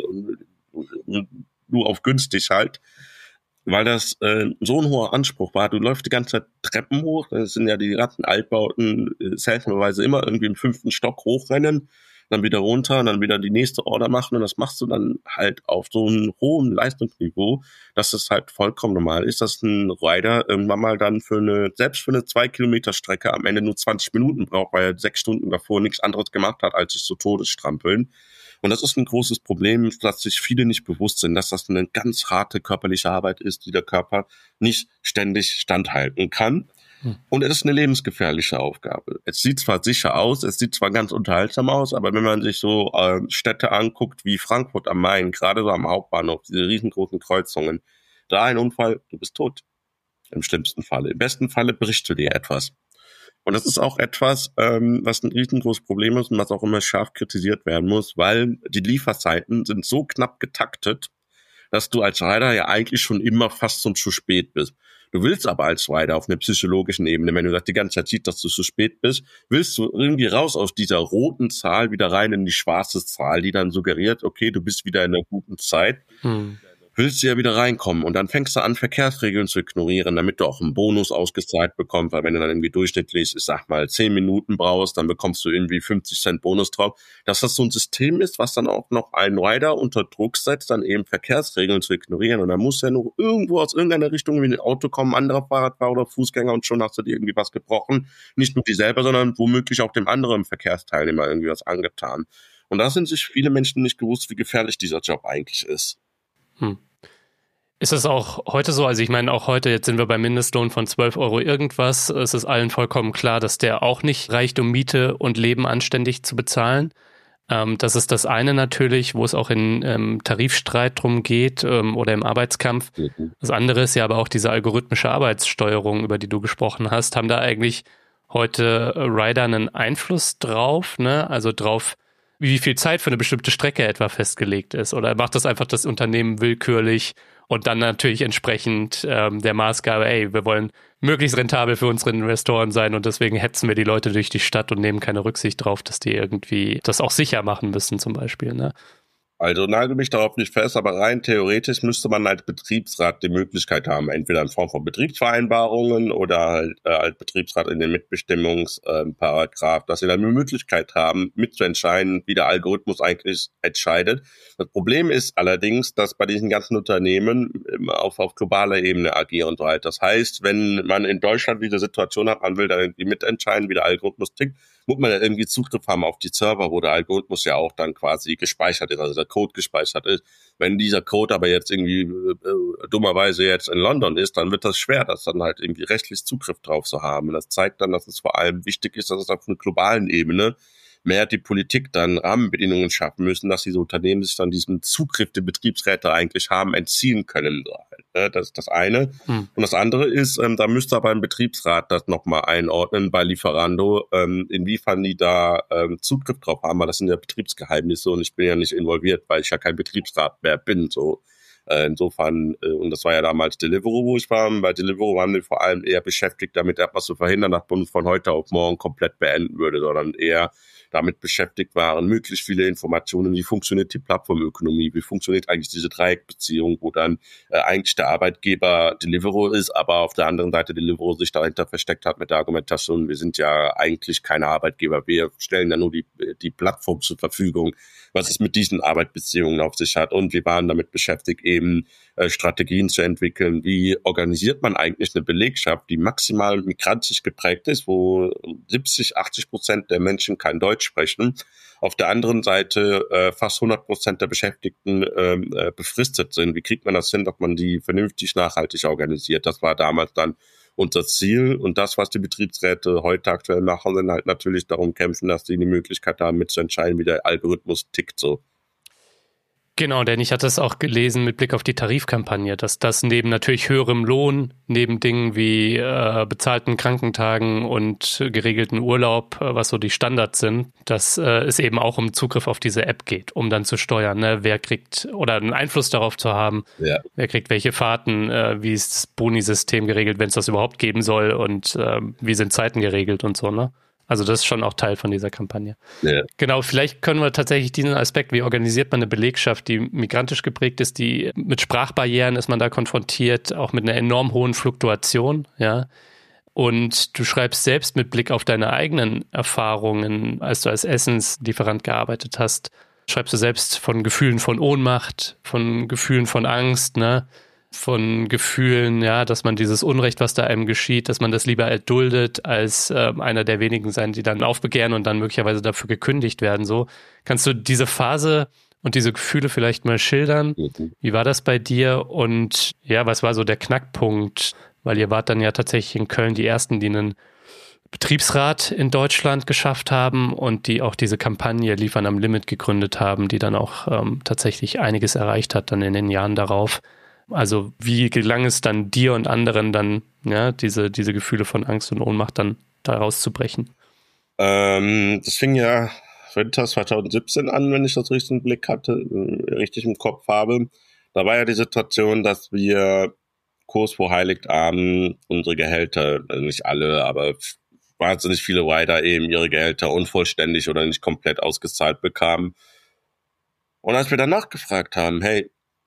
nur auf günstig halt. Weil das so ein hoher Anspruch war. Du läufst die ganze Zeit Treppen hoch, das sind ja die ganzen Altbauten, seltenerweise immer irgendwie im 5. Stock hochrennen, dann wieder runter und dann wieder die nächste Order machen und das machst du dann halt auf so einem hohen Leistungsniveau, dass es halt vollkommen normal ist, dass ein Rider irgendwann mal dann selbst für eine 2 Kilometer Strecke am Ende nur 20 Minuten braucht, weil er 6 Stunden davor nichts anderes gemacht hat, als sich zu Tode strampeln. Und das ist ein großes Problem, dass sich viele nicht bewusst sind, dass das eine ganz harte körperliche Arbeit ist, die der Körper nicht ständig standhalten kann. Und es ist eine lebensgefährliche Aufgabe. Es sieht zwar sicher aus, es sieht zwar ganz unterhaltsam aus, aber wenn man sich so Städte anguckt wie Frankfurt am Main, gerade so am Hauptbahnhof, diese riesengroßen Kreuzungen, da ein Unfall, du bist tot. Im schlimmsten Falle. Im besten Falle brichst du dir etwas. Und das ist auch etwas, was ein riesengroßes Problem ist und was auch immer scharf kritisiert werden muss, weil die Lieferzeiten sind so knapp getaktet, dass du als Rider ja eigentlich schon immer fast schon zu spät bist. Du willst aber als Rider auf einer psychologischen Ebene, wenn du das die ganze Zeit siehst, dass du zu spät bist, willst du irgendwie raus aus dieser roten Zahl wieder rein in die schwarze Zahl, die dann suggeriert, okay, du bist wieder in einer guten Zeit. Willst du ja wieder reinkommen und dann fängst du an, Verkehrsregeln zu ignorieren, damit du auch einen Bonus ausgezahlt bekommst, weil wenn du dann irgendwie durchschnittlich, ich sag mal, 10 Minuten brauchst, dann bekommst du irgendwie 50 Cent Bonus drauf. Dass das so ein System ist, was dann auch noch einen Rider unter Druck setzt, dann eben Verkehrsregeln zu ignorieren und dann muss ja nur irgendwo aus irgendeiner Richtung wie ein Auto kommen, anderer Fahrradfahrer oder Fußgänger und schon hast du dir irgendwie was gebrochen. Nicht nur dir selber, sondern womöglich auch dem anderen Verkehrsteilnehmer irgendwie was angetan. Und da sind sich viele Menschen nicht gewusst, wie gefährlich dieser Job eigentlich ist.
Ist es auch heute so? Also ich meine, auch heute, jetzt sind wir beim Mindestlohn von 12 Euro irgendwas. Es ist allen vollkommen klar, dass der auch nicht reicht, um Miete und Leben anständig zu bezahlen. Das ist das eine natürlich, wo es auch in Tarifstreit drum geht oder im Arbeitskampf. Das andere ist ja aber auch diese algorithmische Arbeitssteuerung, über die du gesprochen hast. Haben da eigentlich heute Rider einen Einfluss drauf, ne? Also drauf, wie viel Zeit für eine bestimmte Strecke etwa festgelegt ist? Oder macht das einfach das Unternehmen willkürlich und dann natürlich entsprechend der Maßgabe, wir wollen möglichst rentabel für unsere Investoren sein und deswegen hetzen wir die Leute durch die Stadt und nehmen keine Rücksicht drauf, dass die irgendwie das auch sicher machen müssen zum Beispiel, ne?
Also nagel mich darauf nicht fest, aber rein theoretisch müsste man als Betriebsrat die Möglichkeit haben, entweder in Form von Betriebsvereinbarungen oder halt als Betriebsrat in den Mitbestimmungsparagraph, dass sie dann eine Möglichkeit haben, mitzuentscheiden, wie der Algorithmus eigentlich entscheidet. Das Problem ist allerdings, dass bei diesen ganzen Unternehmen auf globaler Ebene agieren so halt. Das heißt, wenn man in Deutschland diese Situation hat, man will da irgendwie mitentscheiden, wie der Algorithmus tickt, muss man ja irgendwie Zugriff haben auf die Server, wo der Algorithmus ja auch dann quasi gespeichert ist, also der Code gespeichert ist. Wenn dieser Code aber jetzt irgendwie dummerweise jetzt in London ist, dann wird das schwer, das dann halt irgendwie rechtlich Zugriff drauf zu haben. Und das zeigt dann, dass es vor allem wichtig ist, dass es auf einer globalen Ebene mehr die Politik dann Rahmenbedingungen schaffen müssen, dass diese Unternehmen sich dann diesem Zugriff, den Betriebsräte eigentlich haben, entziehen können. Das ist das eine. Und das andere ist, da müsste aber ein Betriebsrat das nochmal einordnen bei Lieferando, inwiefern die da Zugriff drauf haben, weil das sind ja Betriebsgeheimnisse und ich bin ja nicht involviert, weil ich ja kein Betriebsrat mehr bin, so. Insofern, und das war ja damals Deliveroo, wo ich war. Bei Deliveroo waren wir vor allem eher beschäftigt, damit etwas zu verhindern, dass man von heute auf morgen komplett beenden würde, sondern eher damit beschäftigt waren, möglichst viele Informationen, wie funktioniert die Plattformökonomie, wie funktioniert eigentlich diese Dreieckbeziehung, wo dann eigentlich der Arbeitgeber Deliveroo ist, aber auf der anderen Seite Deliveroo sich dahinter versteckt hat mit der Argumentation, wir sind ja eigentlich keine Arbeitgeber, wir stellen ja nur die Plattform zur Verfügung, was es mit diesen Arbeitsbeziehungen auf sich hat. Und wir waren damit beschäftigt, eben Strategien zu entwickeln, wie organisiert man eigentlich eine Belegschaft, die maximal migrantisch geprägt ist, wo 70-80% der Menschen kein Deutsch sprechen. Auf der anderen Seite fast 100% der Beschäftigten befristet sind. Wie kriegt man das hin, dass man die vernünftig nachhaltig organisiert? Das war damals dann unser Ziel. Und das, was die Betriebsräte heute aktuell machen, sind halt natürlich darum kämpfen, dass sie die Möglichkeit haben, mitzuentscheiden, wie der Algorithmus tickt so.
Genau, denn ich hatte es auch gelesen mit Blick auf die Tarifkampagne, dass das neben natürlich höherem Lohn, neben Dingen wie bezahlten Krankentagen und geregelten Urlaub, was so die Standards sind, dass es eben auch um Zugriff auf diese App geht, um dann zu steuern, ne? Wer kriegt oder einen Einfluss darauf zu haben, wer kriegt welche Fahrten, wie ist das Boni-System geregelt, wenn es das überhaupt geben soll und wie sind Zeiten geregelt und so, ne? Also das ist schon auch Teil von dieser Kampagne. Ja. Genau, vielleicht können wir tatsächlich diesen Aspekt, wie organisiert man eine Belegschaft, die migrantisch geprägt ist, die mit Sprachbarrieren ist man da konfrontiert, auch mit einer enorm hohen Fluktuation, ja. Und du schreibst selbst mit Blick auf deine eigenen Erfahrungen, als du als Essenslieferant gearbeitet hast, schreibst du selbst von Gefühlen von Ohnmacht, von Gefühlen von Angst, ne? Von Gefühlen, ja, dass man dieses Unrecht, was da einem geschieht, dass man das lieber erduldet, als einer der wenigen sein, die dann aufbegehren und dann möglicherweise dafür gekündigt werden. So, kannst du diese Phase und diese Gefühle vielleicht mal schildern? Wie war das bei dir? Und ja, was war so der Knackpunkt? Weil ihr wart dann ja tatsächlich in Köln die Ersten, die einen Betriebsrat in Deutschland geschafft haben und die auch diese Kampagne Liefern am Limit gegründet haben, die dann auch tatsächlich einiges erreicht hat dann in den Jahren darauf. Also wie gelang es dann dir und anderen dann, ja, diese Gefühle von Angst und Ohnmacht dann da rauszubrechen?
Das fing ja Winter 2017 an, wenn ich das richtig im Blick hatte, richtig im Kopf habe. Da war ja die Situation, dass wir kurz vor Heiligabend unsere Gehälter, also nicht alle, aber wahnsinnig viele Rider eben ihre Gehälter unvollständig oder nicht komplett ausgezahlt bekamen. Und als wir danach gefragt haben, hey,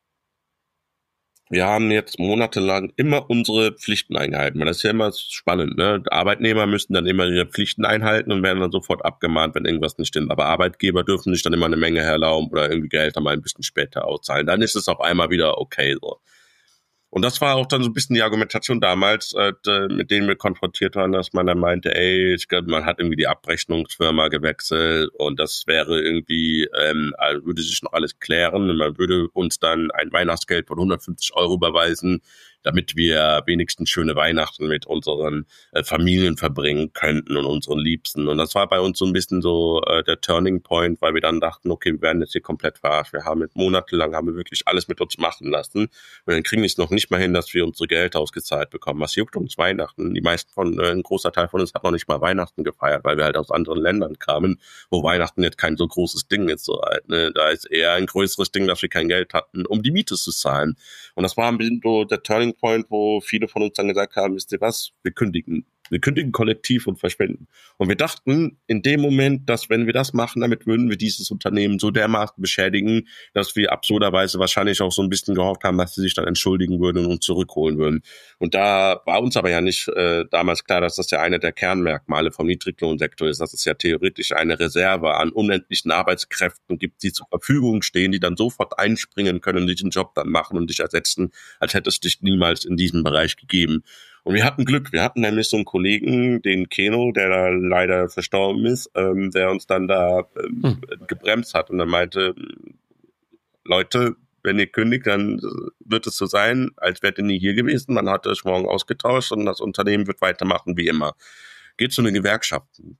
wir haben jetzt monatelang immer unsere Pflichten eingehalten, weil das ist ja immer spannend, ne? Arbeitnehmer müssen dann immer ihre Pflichten einhalten und werden dann sofort abgemahnt, wenn irgendwas nicht stimmt. Aber Arbeitgeber dürfen sich dann immer eine Menge erlauben oder irgendwie Gehälter mal ein bisschen später auszahlen. Dann ist es auf einmal wieder okay so. Und das war auch dann so ein bisschen die Argumentation damals, mit denen wir konfrontiert waren, dass man dann meinte, ey, ich glaube, man hat irgendwie die Abrechnungsfirma gewechselt und das wäre irgendwie, würde sich noch alles klären und man würde uns dann ein Weihnachtsgeld von 150 € überweisen, damit wir wenigstens schöne Weihnachten mit unseren Familien verbringen könnten und unseren Liebsten. Und das war bei uns so ein bisschen so der Turning Point, weil wir dann dachten, okay, wir werden jetzt hier komplett verarscht. Wir haben monatelang wirklich alles mit uns machen lassen. Und dann kriegen wir es noch nicht mal hin, dass wir unsere Gehälter ausgezahlt bekommen. Was juckt uns Weihnachten? Ein großer Teil von uns hat noch nicht mal Weihnachten gefeiert, weil wir halt aus anderen Ländern kamen, wo Weihnachten jetzt kein so großes Ding ist. So halt, ne? Da ist eher ein größeres Ding, dass wir kein Geld hatten, um die Miete zu zahlen. Und das war ein bisschen so der Turning Point, wo viele von uns dann gesagt haben, wisst ihr was, wir kündigen kollektiv und verschwenden. Und wir dachten in dem Moment, dass wenn wir das machen, damit würden wir dieses Unternehmen so dermaßen beschädigen, dass wir absurderweise wahrscheinlich auch so ein bisschen gehofft haben, dass sie sich dann entschuldigen würden und uns zurückholen würden. Und da war uns aber ja nicht damals klar, dass das ja eine der Kernmerkmale vom Niedriglohnsektor ist, dass es ja theoretisch eine Reserve an unendlichen Arbeitskräften gibt, die zur Verfügung stehen, die dann sofort einspringen können, diesen Job dann machen und dich ersetzen, als hätte es dich niemals in diesem Bereich gegeben. Und wir hatten Glück. Wir hatten nämlich so einen Kollegen, den Keno, der da leider verstorben ist, der uns dann da gebremst hat und dann meinte, Leute, wenn ihr kündigt, dann wird es so sein, als wärt ihr nie hier gewesen. Man hat das morgen ausgetauscht und das Unternehmen wird weitermachen wie immer. Geht zu den Gewerkschaften.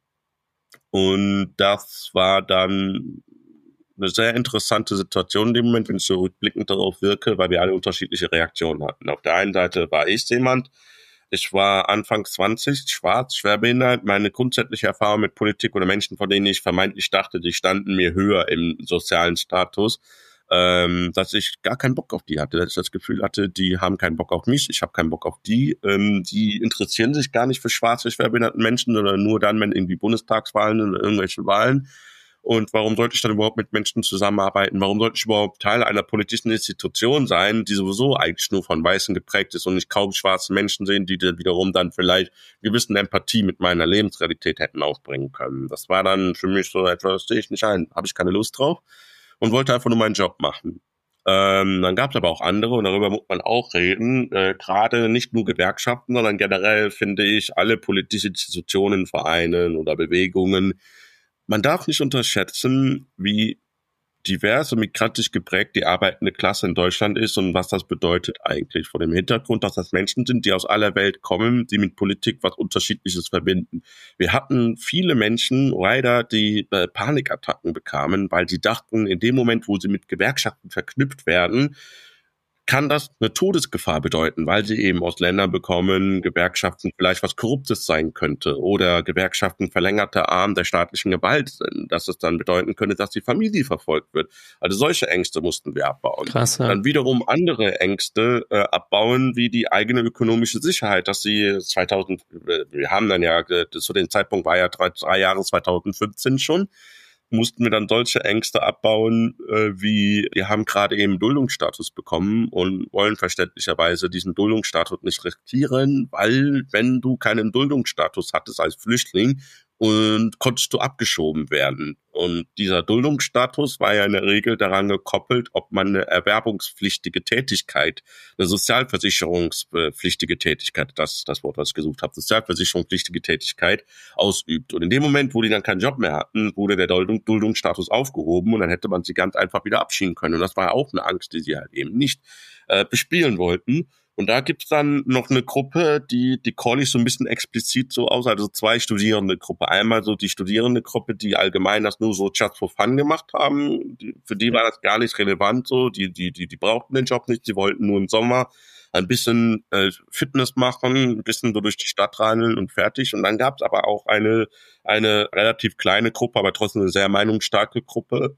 Und das war dann eine sehr interessante Situation in dem Moment, wenn ich so rückblickend darauf wirke, weil wir alle unterschiedliche Reaktionen hatten. Auf der einen Seite war ich jemand, ich war Anfang 20, schwarz, schwerbehindert. Meine grundsätzliche Erfahrung mit Politik oder Menschen, von denen ich vermeintlich dachte, die standen mir höher im sozialen Status, dass ich gar keinen Bock auf die hatte, dass ich das Gefühl hatte, die haben keinen Bock auf mich, ich habe keinen Bock auf die, die interessieren sich gar nicht für schwarze, schwerbehinderten Menschen, sondern nur dann, wenn irgendwie Bundestagswahlen oder irgendwelche Wahlen. Und warum sollte ich dann überhaupt mit Menschen zusammenarbeiten? Warum sollte ich überhaupt Teil einer politischen Institution sein, die sowieso eigentlich nur von Weißen geprägt ist und ich kaum schwarze Menschen sehen, die wiederum dann vielleicht gewissen Empathie mit meiner Lebensrealität hätten aufbringen können? Das war dann für mich so etwas, das sehe ich nicht ein, habe ich keine Lust drauf und wollte einfach nur meinen Job machen. Dann gab es aber auch andere und darüber muss man auch reden, gerade nicht nur Gewerkschaften, sondern generell finde ich alle politische Institutionen, Vereine oder Bewegungen. Man darf nicht unterschätzen, wie divers und migrantisch geprägt die arbeitende Klasse in Deutschland ist und was das bedeutet eigentlich vor dem Hintergrund, dass das Menschen sind, die aus aller Welt kommen, die mit Politik was Unterschiedliches verbinden. Wir hatten viele Menschen, leider, die Panikattacken bekamen, weil sie dachten, in dem Moment, wo sie mit Gewerkschaften verknüpft werden, kann das eine Todesgefahr bedeuten, weil sie eben aus Ländern bekommen, Gewerkschaften vielleicht was Korruptes sein könnte oder Gewerkschaften verlängerter Arm der staatlichen Gewalt sind, dass es dann bedeuten könnte, dass die Familie verfolgt wird. Also solche Ängste mussten wir abbauen.
Krass, ja.
Dann wiederum andere Ängste abbauen, wie die eigene ökonomische Sicherheit, dass sie wir haben dann ja, zu dem Zeitpunkt war ja 3 Jahre 2015 schon, mussten wir dann solche Ängste abbauen, wie wir haben gerade eben Duldungsstatus bekommen und wollen verständlicherweise diesen Duldungsstatus nicht riskieren, weil wenn du keinen Duldungsstatus hattest als Flüchtling, und konntest du abgeschoben werden. Und dieser Duldungsstatus war ja in der Regel daran gekoppelt, ob man eine erwerbungspflichtige Tätigkeit, eine sozialversicherungspflichtige Tätigkeit, das Wort, was ich gesucht habe, sozialversicherungspflichtige Tätigkeit ausübt. Und in dem Moment, wo die dann keinen Job mehr hatten, wurde der Duldungsstatus aufgehoben und dann hätte man sie ganz einfach wieder abschieben können. Und das war auch eine Angst, die sie halt eben nicht bespielen wollten. Und da gibt's dann noch eine Gruppe, die call ich so ein bisschen explizit so aus, also 2 studierende Gruppe. Einmal so die studierende Gruppe, die allgemein das nur so just for fun gemacht haben. Für die war das gar nicht relevant so. Die brauchten den Job nicht, die wollten nur im Sommer ein bisschen Fitness machen, ein bisschen so durch die Stadt rennen und fertig. Und dann gab's aber auch eine relativ kleine Gruppe, aber trotzdem eine sehr meinungsstarke Gruppe,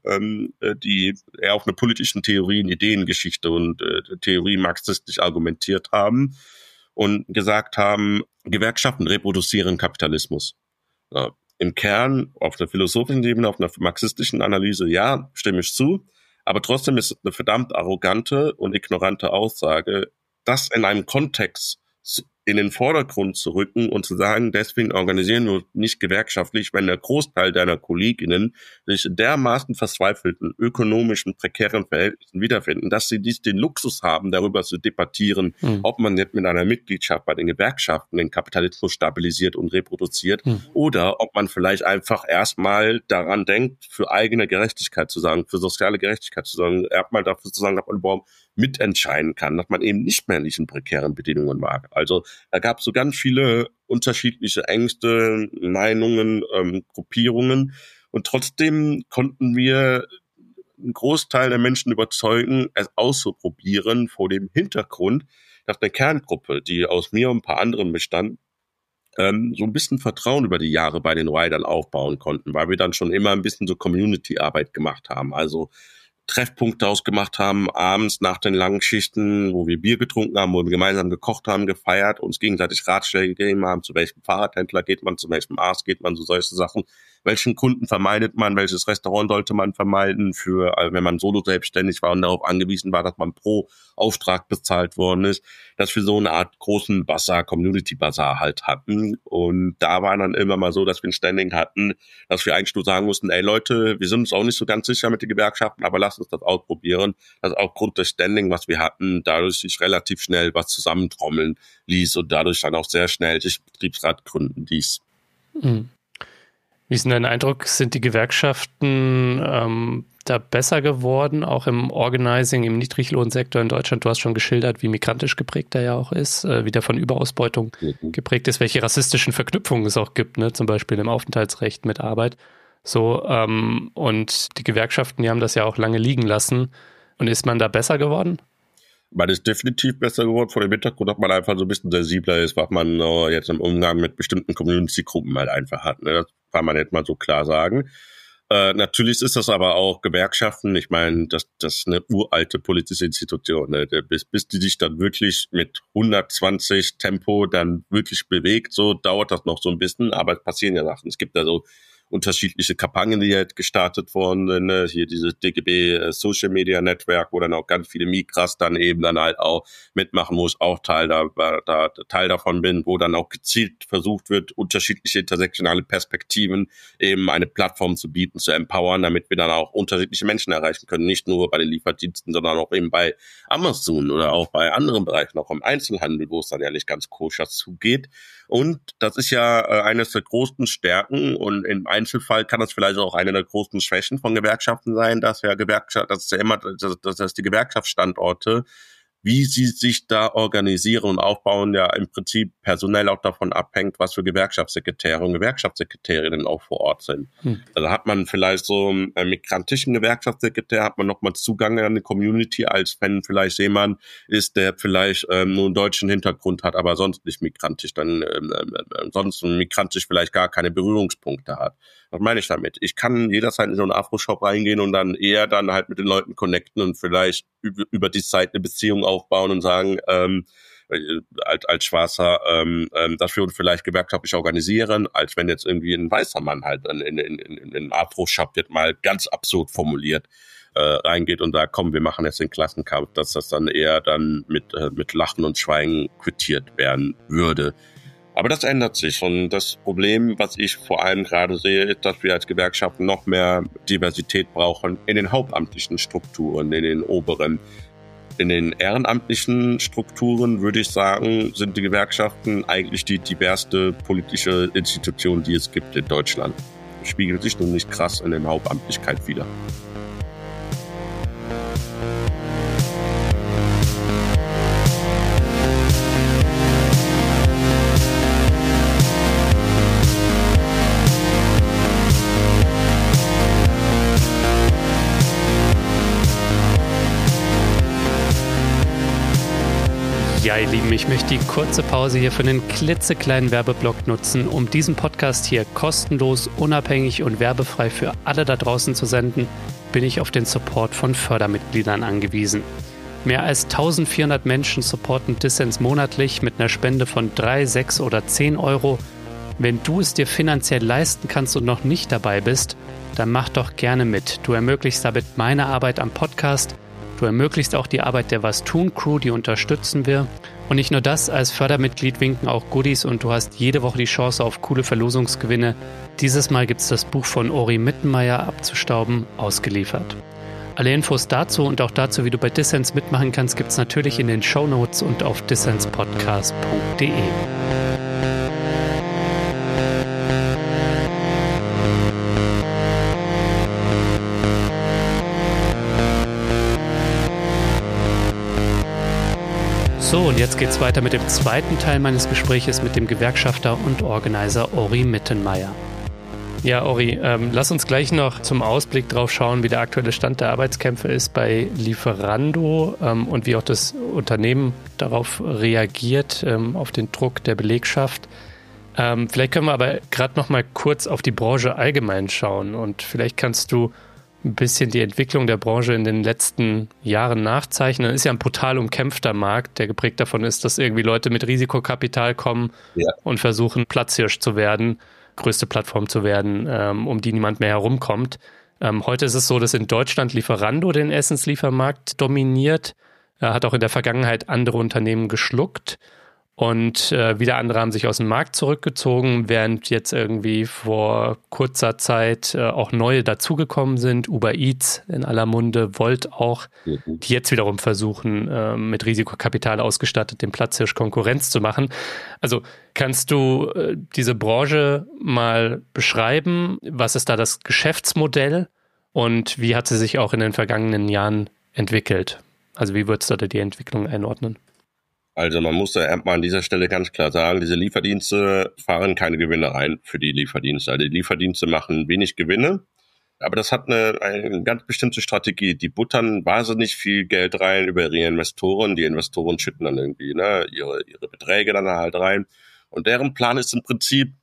die eher auf eine politischen Theorien, Ideengeschichte und Theorie marxistisch argumentiert haben und gesagt haben, Gewerkschaften reproduzieren Kapitalismus. Ja, im Kern, auf der philosophischen Ebene, auf einer marxistischen Analyse, ja, stimme ich zu, aber trotzdem ist es eine verdammt arrogante und ignorante Aussage, das in einem Kontext in den Vordergrund zu rücken und zu sagen, deswegen organisieren wir nicht gewerkschaftlich, wenn der Großteil deiner KollegInnen sich in dermaßen verzweifelten, ökonomischen, prekären Verhältnissen wiederfinden, dass sie nicht den Luxus haben, darüber zu debattieren, ob man jetzt mit einer Mitgliedschaft bei den Gewerkschaften den Kapitalismus stabilisiert und reproduziert oder ob man vielleicht einfach erstmal daran denkt, für eigene Gerechtigkeit zu sagen, für soziale Gerechtigkeit zu sagen, erstmal dafür zu sagen, dass man überhaupt mitentscheiden kann, dass man eben nicht mehr in prekären Bedingungen war. Also da gab es so ganz viele unterschiedliche Ängste, Meinungen, Gruppierungen und trotzdem konnten wir einen Großteil der Menschen überzeugen, es auszuprobieren vor dem Hintergrund, dass eine Kerngruppe, die aus mir und ein paar anderen bestand, so ein bisschen Vertrauen über die Jahre bei den Riders aufbauen konnten, weil wir dann schon immer ein bisschen so Community-Arbeit gemacht haben, also Treffpunkte ausgemacht haben, abends nach den langen Schichten, wo wir Bier getrunken haben, wo wir gemeinsam gekocht haben, gefeiert, uns gegenseitig Ratschläge gegeben haben, zu welchem Fahrradhändler geht man, zu welchem Arzt geht man, so solche Sachen. Welchen Kunden vermeidet man, welches Restaurant sollte man vermeiden, wenn man solo selbstständig war und darauf angewiesen war, dass man pro Auftrag bezahlt worden ist, dass wir so eine Art großen Bazar, Community-Bazar halt hatten. Und da war dann immer mal so, dass wir ein Standing hatten, dass wir eigentlich nur sagen mussten, ey Leute, wir sind uns auch nicht so ganz sicher mit den Gewerkschaften, aber lasst uns das ausprobieren. Das aufgrund des Standing, was wir hatten, dadurch sich relativ schnell was zusammentrommeln ließ und dadurch dann auch sehr schnell sich Betriebsrat gründen ließ.
Mhm. Wie ist denn dein Eindruck? Sind die Gewerkschaften da besser geworden, auch im Organizing, im Niedriglohnsektor in Deutschland? Du hast schon geschildert, wie migrantisch geprägt er ja auch ist, wie der von Überausbeutung geprägt ist, welche rassistischen Verknüpfungen es auch gibt, ne? Zum Beispiel im Aufenthaltsrecht mit Arbeit. So, und die Gewerkschaften, die haben das ja auch lange liegen lassen. Und ist man da besser geworden?
Man ist definitiv besser geworden vor dem Hintergrund, dass man einfach so ein bisschen sensibler ist, was man jetzt im Umgang mit bestimmten Community-Gruppen halt einfach hat. Ne? Das kann man jetzt mal so klar sagen. Natürlich ist das aber auch Gewerkschaften. Ich meine, das ist eine uralte politische Institution. Ne? Bis die sich dann wirklich mit 120 Tempo dann wirklich bewegt, so dauert das noch so ein bisschen, aber es passieren ja Sachen. Es gibt da so unterschiedliche Kampagnen, die halt gestartet wurden, ne? Hier dieses DGB Social Media Netzwerk, wo dann auch ganz viele Migras dann eben dann halt auch mitmachen, wo ich auch Teil davon bin, wo dann auch gezielt versucht wird, unterschiedliche intersektionale Perspektiven eben eine Plattform zu bieten, zu empowern, damit wir dann auch unterschiedliche Menschen erreichen können, nicht nur bei den Lieferdiensten, sondern auch eben bei Amazon oder auch bei anderen Bereichen, auch im Einzelhandel, wo es dann ja nicht ganz koscher zugeht. Und das ist ja eines der großen Stärken und im Einzelfall kann das vielleicht auch eine der großen Schwächen von Gewerkschaften sein, dass die Gewerkschaftsstandorte, wie sie sich da organisieren und aufbauen, ja im Prinzip personell auch davon abhängt, was für Gewerkschaftssekretäre und Gewerkschaftssekretärinnen auch vor Ort sind. Also hat man vielleicht so einen migrantischen Gewerkschaftssekretär, hat man nochmal Zugang an die Community, als wenn vielleicht jemand ist, der vielleicht nur einen deutschen Hintergrund hat, aber sonst nicht migrantisch, dann sonst migrantisch vielleicht gar keine Berührungspunkte hat. Was meine ich damit? Ich kann jederzeit in so einen Afro-Shop reingehen und dann eher dann halt mit den Leuten connecten und vielleicht über die Zeit eine Beziehung aufbauen und sagen, als Schwarzer dafür und vielleicht gewerkschaftlich organisieren, als wenn jetzt irgendwie ein weißer Mann halt in Afro-Shop jetzt mal ganz absurd formuliert reingeht und sagt, komm, wir machen jetzt den Klassenkampf, dass das dann eher dann mit Lachen und Schweigen quittiert werden würde. Aber das ändert sich und das Problem, was ich vor allem gerade sehe, ist, dass wir als Gewerkschaften noch mehr Diversität brauchen in den hauptamtlichen Strukturen, in den oberen. In den ehrenamtlichen Strukturen, würde ich sagen, sind die Gewerkschaften eigentlich die diverseste politische Institution, die es gibt in Deutschland. Das spiegelt sich nun nicht krass in der Hauptamtlichkeit wider.
Ja, ihr Lieben, ich möchte die kurze Pause hier für einen klitzekleinen Werbeblock nutzen, um diesen Podcast hier kostenlos, unabhängig und werbefrei für alle da draußen zu senden, bin ich auf den Support von Fördermitgliedern angewiesen. Mehr als 1400 Menschen supporten Dissens monatlich mit einer Spende von 3, 6 oder 10 Euro. Wenn du es dir finanziell leisten kannst und noch nicht dabei bist, dann mach doch gerne mit. Du ermöglichst damit meine Arbeit am Podcast. Du ermöglichst auch die Arbeit der Was tun Crew, die unterstützen wir. Und nicht nur das, als Fördermitglied winken auch Goodies und du hast jede Woche die Chance auf coole Verlosungsgewinne. Dieses Mal gibt es das Buch von Ori Mittenmeier abzustauben, ausgeliefert. Alle Infos dazu und auch dazu, wie du bei Dissens mitmachen kannst, gibt es natürlich in den Shownotes und auf dissenspodcast.de. So, und jetzt geht's weiter mit dem zweiten Teil meines Gespräches mit dem Gewerkschafter und Organizer Ori Mittenmeier. Ja, Ori, lass uns gleich noch zum Ausblick drauf schauen, wie der aktuelle Stand der Arbeitskämpfe ist bei Lieferando und wie auch das Unternehmen darauf reagiert, auf den Druck der Belegschaft. Vielleicht können wir aber gerade noch mal kurz auf die Branche allgemein schauen und vielleicht kannst du ein bisschen die Entwicklung der Branche in den letzten Jahren nachzeichnen. Ist ja ein brutal umkämpfter Markt, der geprägt davon ist, dass irgendwie Leute mit Risikokapital kommen und versuchen, Platzhirsch zu werden, größte Plattform zu werden, um die niemand mehr herumkommt. Heute ist es so, dass in Deutschland Lieferando den Essensliefermarkt dominiert, hat auch in der Vergangenheit andere Unternehmen geschluckt. Und wieder andere haben sich aus dem Markt zurückgezogen, während jetzt irgendwie vor kurzer Zeit auch neue dazugekommen sind. Uber Eats in aller Munde, Volt auch, die jetzt wiederum versuchen, mit Risikokapital ausgestattet dem Platzhirsch Konkurrenz zu machen. Also kannst du diese Branche mal beschreiben? Was ist da das Geschäftsmodell und wie hat sie sich auch in den vergangenen Jahren entwickelt? Also wie würdest du da die Entwicklung einordnen?
Also man muss da erstmal an dieser Stelle ganz klar sagen, diese Lieferdienste fahren keine Gewinne rein für die Lieferdienste. Also die Lieferdienste machen wenig Gewinne, aber das hat eine ganz bestimmte Strategie. Die buttern wahnsinnig viel Geld rein über ihre Investoren. Die Investoren schütten dann irgendwie ihre Beträge dann halt rein. Und deren Plan ist im Prinzip,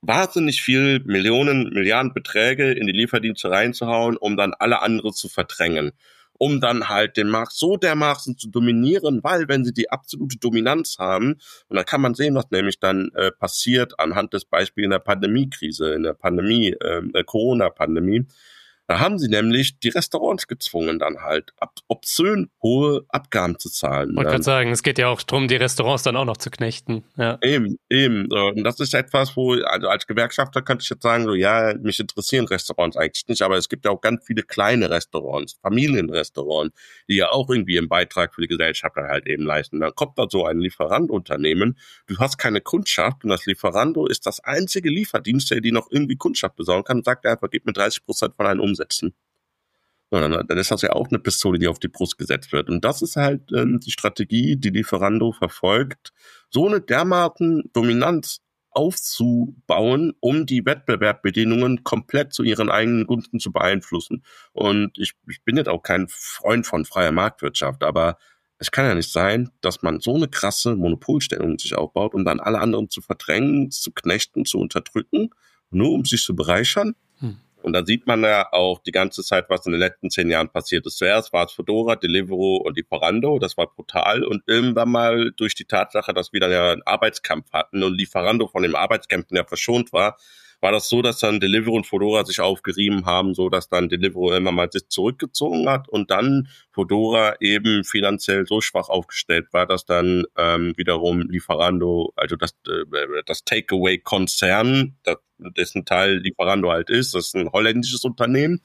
wahnsinnig viel Millionen, Milliardenbeträge in die Lieferdienste reinzuhauen, um dann alle anderen zu verdrängen. Um dann halt den Markt so dermaßen zu dominieren, weil wenn sie die absolute Dominanz haben, und dann kann man sehen, was nämlich dann passiert anhand des Beispiels in der Pandemiekrise, in der Corona-Pandemie, da haben sie nämlich die Restaurants gezwungen, dann halt obszön hohe Abgaben zu zahlen.
Ich wollte gerade sagen, es geht ja auch darum, die Restaurants dann auch noch zu knechten. Ja.
Eben. Und das ist etwas, wo, also als Gewerkschafter könnte ich jetzt sagen, so, ja, mich interessieren Restaurants eigentlich nicht, aber es gibt ja auch ganz viele kleine Restaurants, Familienrestaurants, die ja auch irgendwie einen Beitrag für die Gesellschaft dann halt eben leisten. Dann kommt da so ein Lieferantunternehmen, du hast keine Kundschaft und das Lieferando ist das einzige Lieferdienst, der die noch irgendwie Kundschaft besorgen kann und sagt einfach, gib mir 30% von deinen Umsätzen. Dann ist das ja auch eine Pistole, die auf die Brust gesetzt wird. Und das ist halt die Strategie, die Lieferando verfolgt, so eine dermaßen Dominanz aufzubauen, um die Wettbewerbsbedingungen komplett zu ihren eigenen Gunsten zu beeinflussen. Und ich bin jetzt auch kein Freund von freier Marktwirtschaft, aber es kann ja nicht sein, dass man so eine krasse Monopolstellung sich aufbaut, um dann alle anderen zu verdrängen, zu knechten, zu unterdrücken, nur um sich zu bereichern. Und da sieht man ja auch die ganze Zeit, was in den letzten 10 Jahren passiert ist. Zuerst war es Fedora, Deliveroo und Lieferando. Das war brutal. Und irgendwann mal durch die Tatsache, dass wir dann ja einen Arbeitskampf hatten und Lieferando von dem Arbeitskämpfen ja verschont war das so, dass dann Deliveroo und Fedora sich aufgerieben haben, so dass dann Deliveroo immer mal sich zurückgezogen hat und dann Fedora eben finanziell so schwach aufgestellt war, dass dann wiederum Lieferando, also das Takeaway-Konzern, dessen Teil Lieferando halt ist, das ist ein holländisches Unternehmen,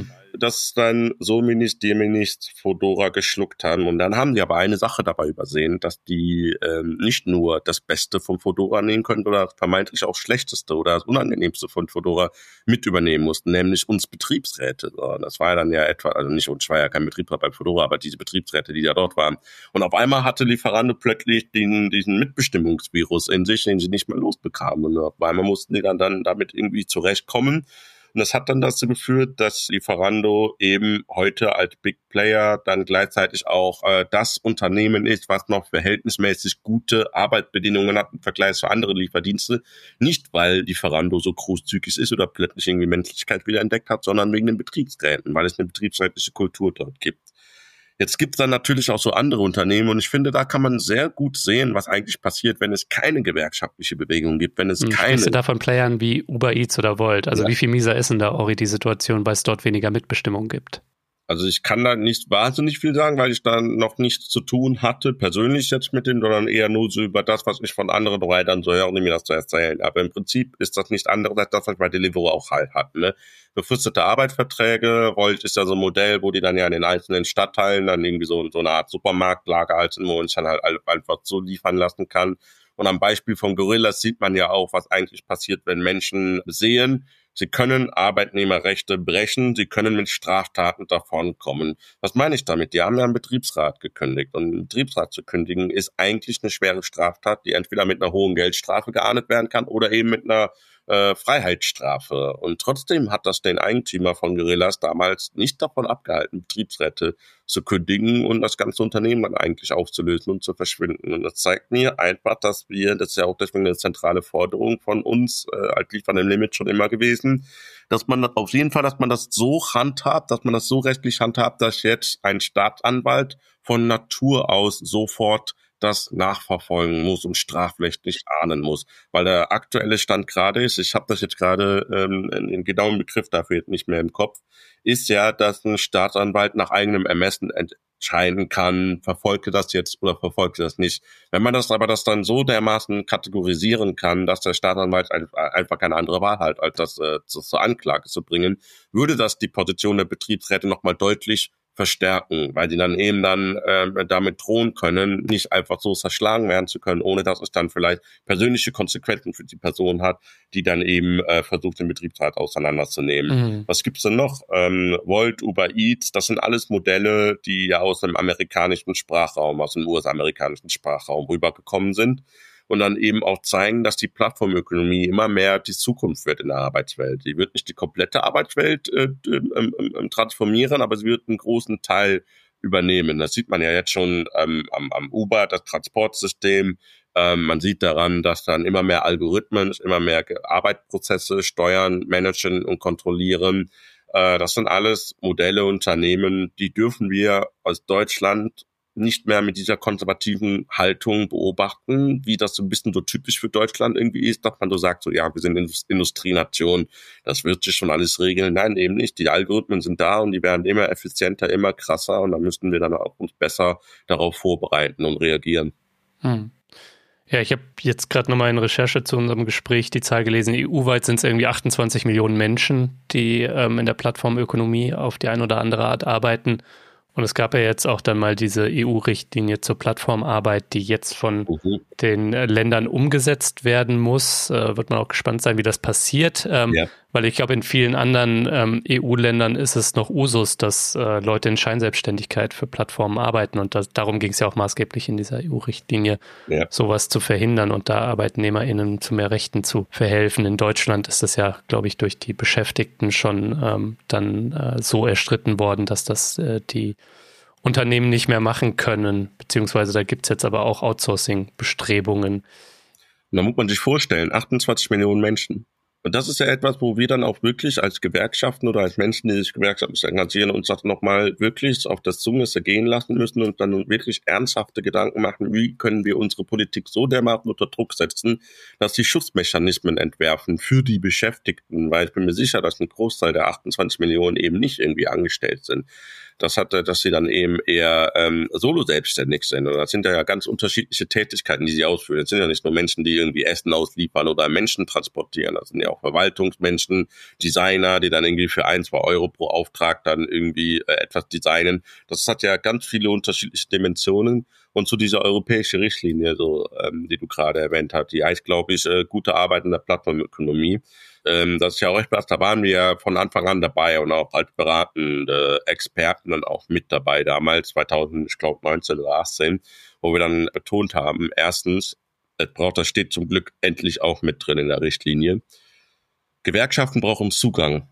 das dann so demnächst Fedora geschluckt haben. Und dann haben die aber eine Sache dabei übersehen, dass die nicht nur das Beste von Fedora nehmen können oder vermeintlich auch das Schlechteste oder das Unangenehmste von Fedora mit übernehmen mussten, nämlich uns Betriebsräte. So, das war ja dann ja etwa, also nicht uns, war ja kein Betriebsrat bei Fedora, aber diese Betriebsräte, die ja dort waren. Und auf einmal hatte Lieferando plötzlich diesen Mitbestimmungsvirus in sich, den sie nicht mehr losbekamen. Und auf einmal mussten die dann damit irgendwie zurechtkommen. Und das hat dann dazu geführt, dass Lieferando eben heute als Big Player dann gleichzeitig auch das Unternehmen ist, was noch verhältnismäßig gute Arbeitsbedingungen hat im Vergleich zu anderen Lieferdiensten. Nicht, weil Lieferando so großzügig ist oder plötzlich irgendwie Menschlichkeit wieder entdeckt hat, sondern wegen den Betriebsräten, weil es eine betriebsrätliche Kultur dort gibt. Jetzt gibt es dann natürlich auch so andere Unternehmen und ich finde, da kann man sehr gut sehen, was eigentlich passiert, wenn es keine gewerkschaftliche Bewegung gibt, wenn es keine...
Sprichst du da von Playern wie Uber Eats oder Volt? Also Wie viel mieser ist denn da, Ori, die Situation, weil es dort weniger Mitbestimmung gibt?
Also ich kann da nicht wahnsinnig viel sagen, weil ich da noch nichts zu tun hatte, persönlich jetzt mit denen, sondern eher nur so über das, was ich von anderen Riders so höre, um mir das zu erzählen. Aber im Prinzip ist das nicht anderes als das, was ich bei Deliveroo auch halt hatten. Ne? Befristete Arbeitsverträge, Volt ist ja so ein Modell, wo die dann ja in den einzelnen Stadtteilen dann irgendwie so eine Art Supermarktlager halt sind, wo man sich dann halt einfach so liefern lassen kann. Und am Beispiel von Gorillas sieht man ja auch, was eigentlich passiert, wenn Menschen sehen, sie können Arbeitnehmerrechte brechen, sie können mit Straftaten davonkommen. Was meine ich damit? Die haben ja einen Betriebsrat gekündigt. Und einen Betriebsrat zu kündigen ist eigentlich eine schwere Straftat, die entweder mit einer hohen Geldstrafe geahndet werden kann oder eben mit einer Freiheitsstrafe. Und trotzdem hat das den Eigentümer von Gorillas damals nicht davon abgehalten, Betriebsräte zu kündigen und das ganze Unternehmen dann eigentlich aufzulösen und zu verschwinden. Und das zeigt mir einfach, das ist ja auch deswegen eine zentrale Forderung von uns als Liefern im Limit schon immer gewesen, dass man auf jeden Fall, dass man das so handhabt, dass man das so rechtlich handhabt, dass jetzt ein Staatsanwalt von Natur aus sofort das nachverfolgen muss und strafrechtlich ahnen muss. Weil der aktuelle Stand gerade ist, ich habe das jetzt gerade den genauen Begriff dafür jetzt nicht mehr im Kopf, ist ja, dass ein Staatsanwalt nach eigenem Ermessen entscheiden kann, verfolgt er das jetzt oder verfolgt er das nicht. Wenn man das dann so dermaßen kategorisieren kann, dass der Staatsanwalt einfach keine andere Wahl hat, als das zur Anklage zu bringen, würde das die Position der Betriebsräte nochmal deutlich verstärken, weil sie dann eben damit drohen können, nicht einfach so zerschlagen werden zu können, ohne dass es dann vielleicht persönliche Konsequenzen für die Person hat, die dann eben versucht, den Betriebsrat auseinanderzunehmen. Was gibt's denn noch? Volt, Uber Eats, das sind alles Modelle, die ja aus dem amerikanischen Sprachraum, aus dem US-amerikanischen Sprachraum rübergekommen sind. Und dann eben auch zeigen, dass die Plattformökonomie immer mehr die Zukunft wird in der Arbeitswelt. Sie wird nicht die komplette Arbeitswelt transformieren, aber sie wird einen großen Teil übernehmen. Das sieht man ja jetzt schon am Uber, das Transportsystem, Man sieht daran, dass dann immer mehr Algorithmen, immer mehr Arbeitsprozesse steuern, managen und kontrollieren. Das sind alles Modelle, Unternehmen, die dürfen wir aus Deutschland nicht mehr mit dieser konservativen Haltung beobachten, wie das so ein bisschen so typisch für Deutschland irgendwie ist, dass man so sagt, so ja, wir sind Industrienation, das wird sich schon alles regeln. Nein, eben nicht. Die Algorithmen sind da und die werden immer effizienter, immer krasser und da müssten wir dann auch uns besser darauf vorbereiten und reagieren.
Ja, ich habe jetzt gerade nochmal in Recherche zu unserem Gespräch die Zahl gelesen, EU-weit sind es irgendwie 28 Millionen Menschen, die in der Plattformökonomie auf die eine oder andere Art arbeiten. Und es gab ja jetzt auch dann mal diese EU-Richtlinie zur Plattformarbeit, die jetzt von den Ländern umgesetzt werden muss. Wird man auch gespannt sein, wie das passiert. Ja. Weil ich glaube, in vielen anderen EU-Ländern ist es noch Usus, dass Leute in Scheinselbstständigkeit für Plattformen arbeiten. Und darum ging es ja auch maßgeblich in dieser EU-Richtlinie, sowas zu verhindern und da ArbeitnehmerInnen zu mehr Rechten zu verhelfen. In Deutschland ist das ja, glaube ich, durch die Beschäftigten schon dann so erstritten worden, dass das die Unternehmen nicht mehr machen können. Beziehungsweise da gibt es jetzt aber auch Outsourcing-Bestrebungen.
Da muss man sich vorstellen, 28 Millionen Menschen. Und das ist ja etwas, wo wir dann auch wirklich als Gewerkschaften oder als Menschen, die sich gewerkschaftlich engagieren, uns das nochmal wirklich auf das Zunge ergehen lassen müssen und dann wirklich ernsthafte Gedanken machen, wie können wir unsere Politik so dermaßen unter Druck setzen, dass sie Schutzmechanismen entwerfen für die Beschäftigten, weil ich bin mir sicher, dass ein Großteil der 28 Millionen eben nicht irgendwie angestellt sind. Das hatte, dass sie dann eben eher solo-selbstständig sind. Und das sind ja ganz unterschiedliche Tätigkeiten, die sie ausführen. Das sind ja nicht nur Menschen, die irgendwie Essen ausliefern oder Menschen transportieren. Das sind ja auch Verwaltungsmenschen, Designer, die dann irgendwie für 1-2 Euro pro Auftrag dann irgendwie etwas designen. Das hat ja ganz viele unterschiedliche Dimensionen. Und zu dieser europäischen Richtlinie, so die du gerade erwähnt hast, die heißt, glaube ich, gute Arbeit in der Plattformökonomie. Das ist ja auch etwas, da waren wir ja von Anfang an dabei und auch als beratende Experten dann auch mit dabei damals, 2019 oder 2018, wo wir dann betont haben, erstens, das steht zum Glück endlich auch mit drin in der Richtlinie, Gewerkschaften brauchen Zugang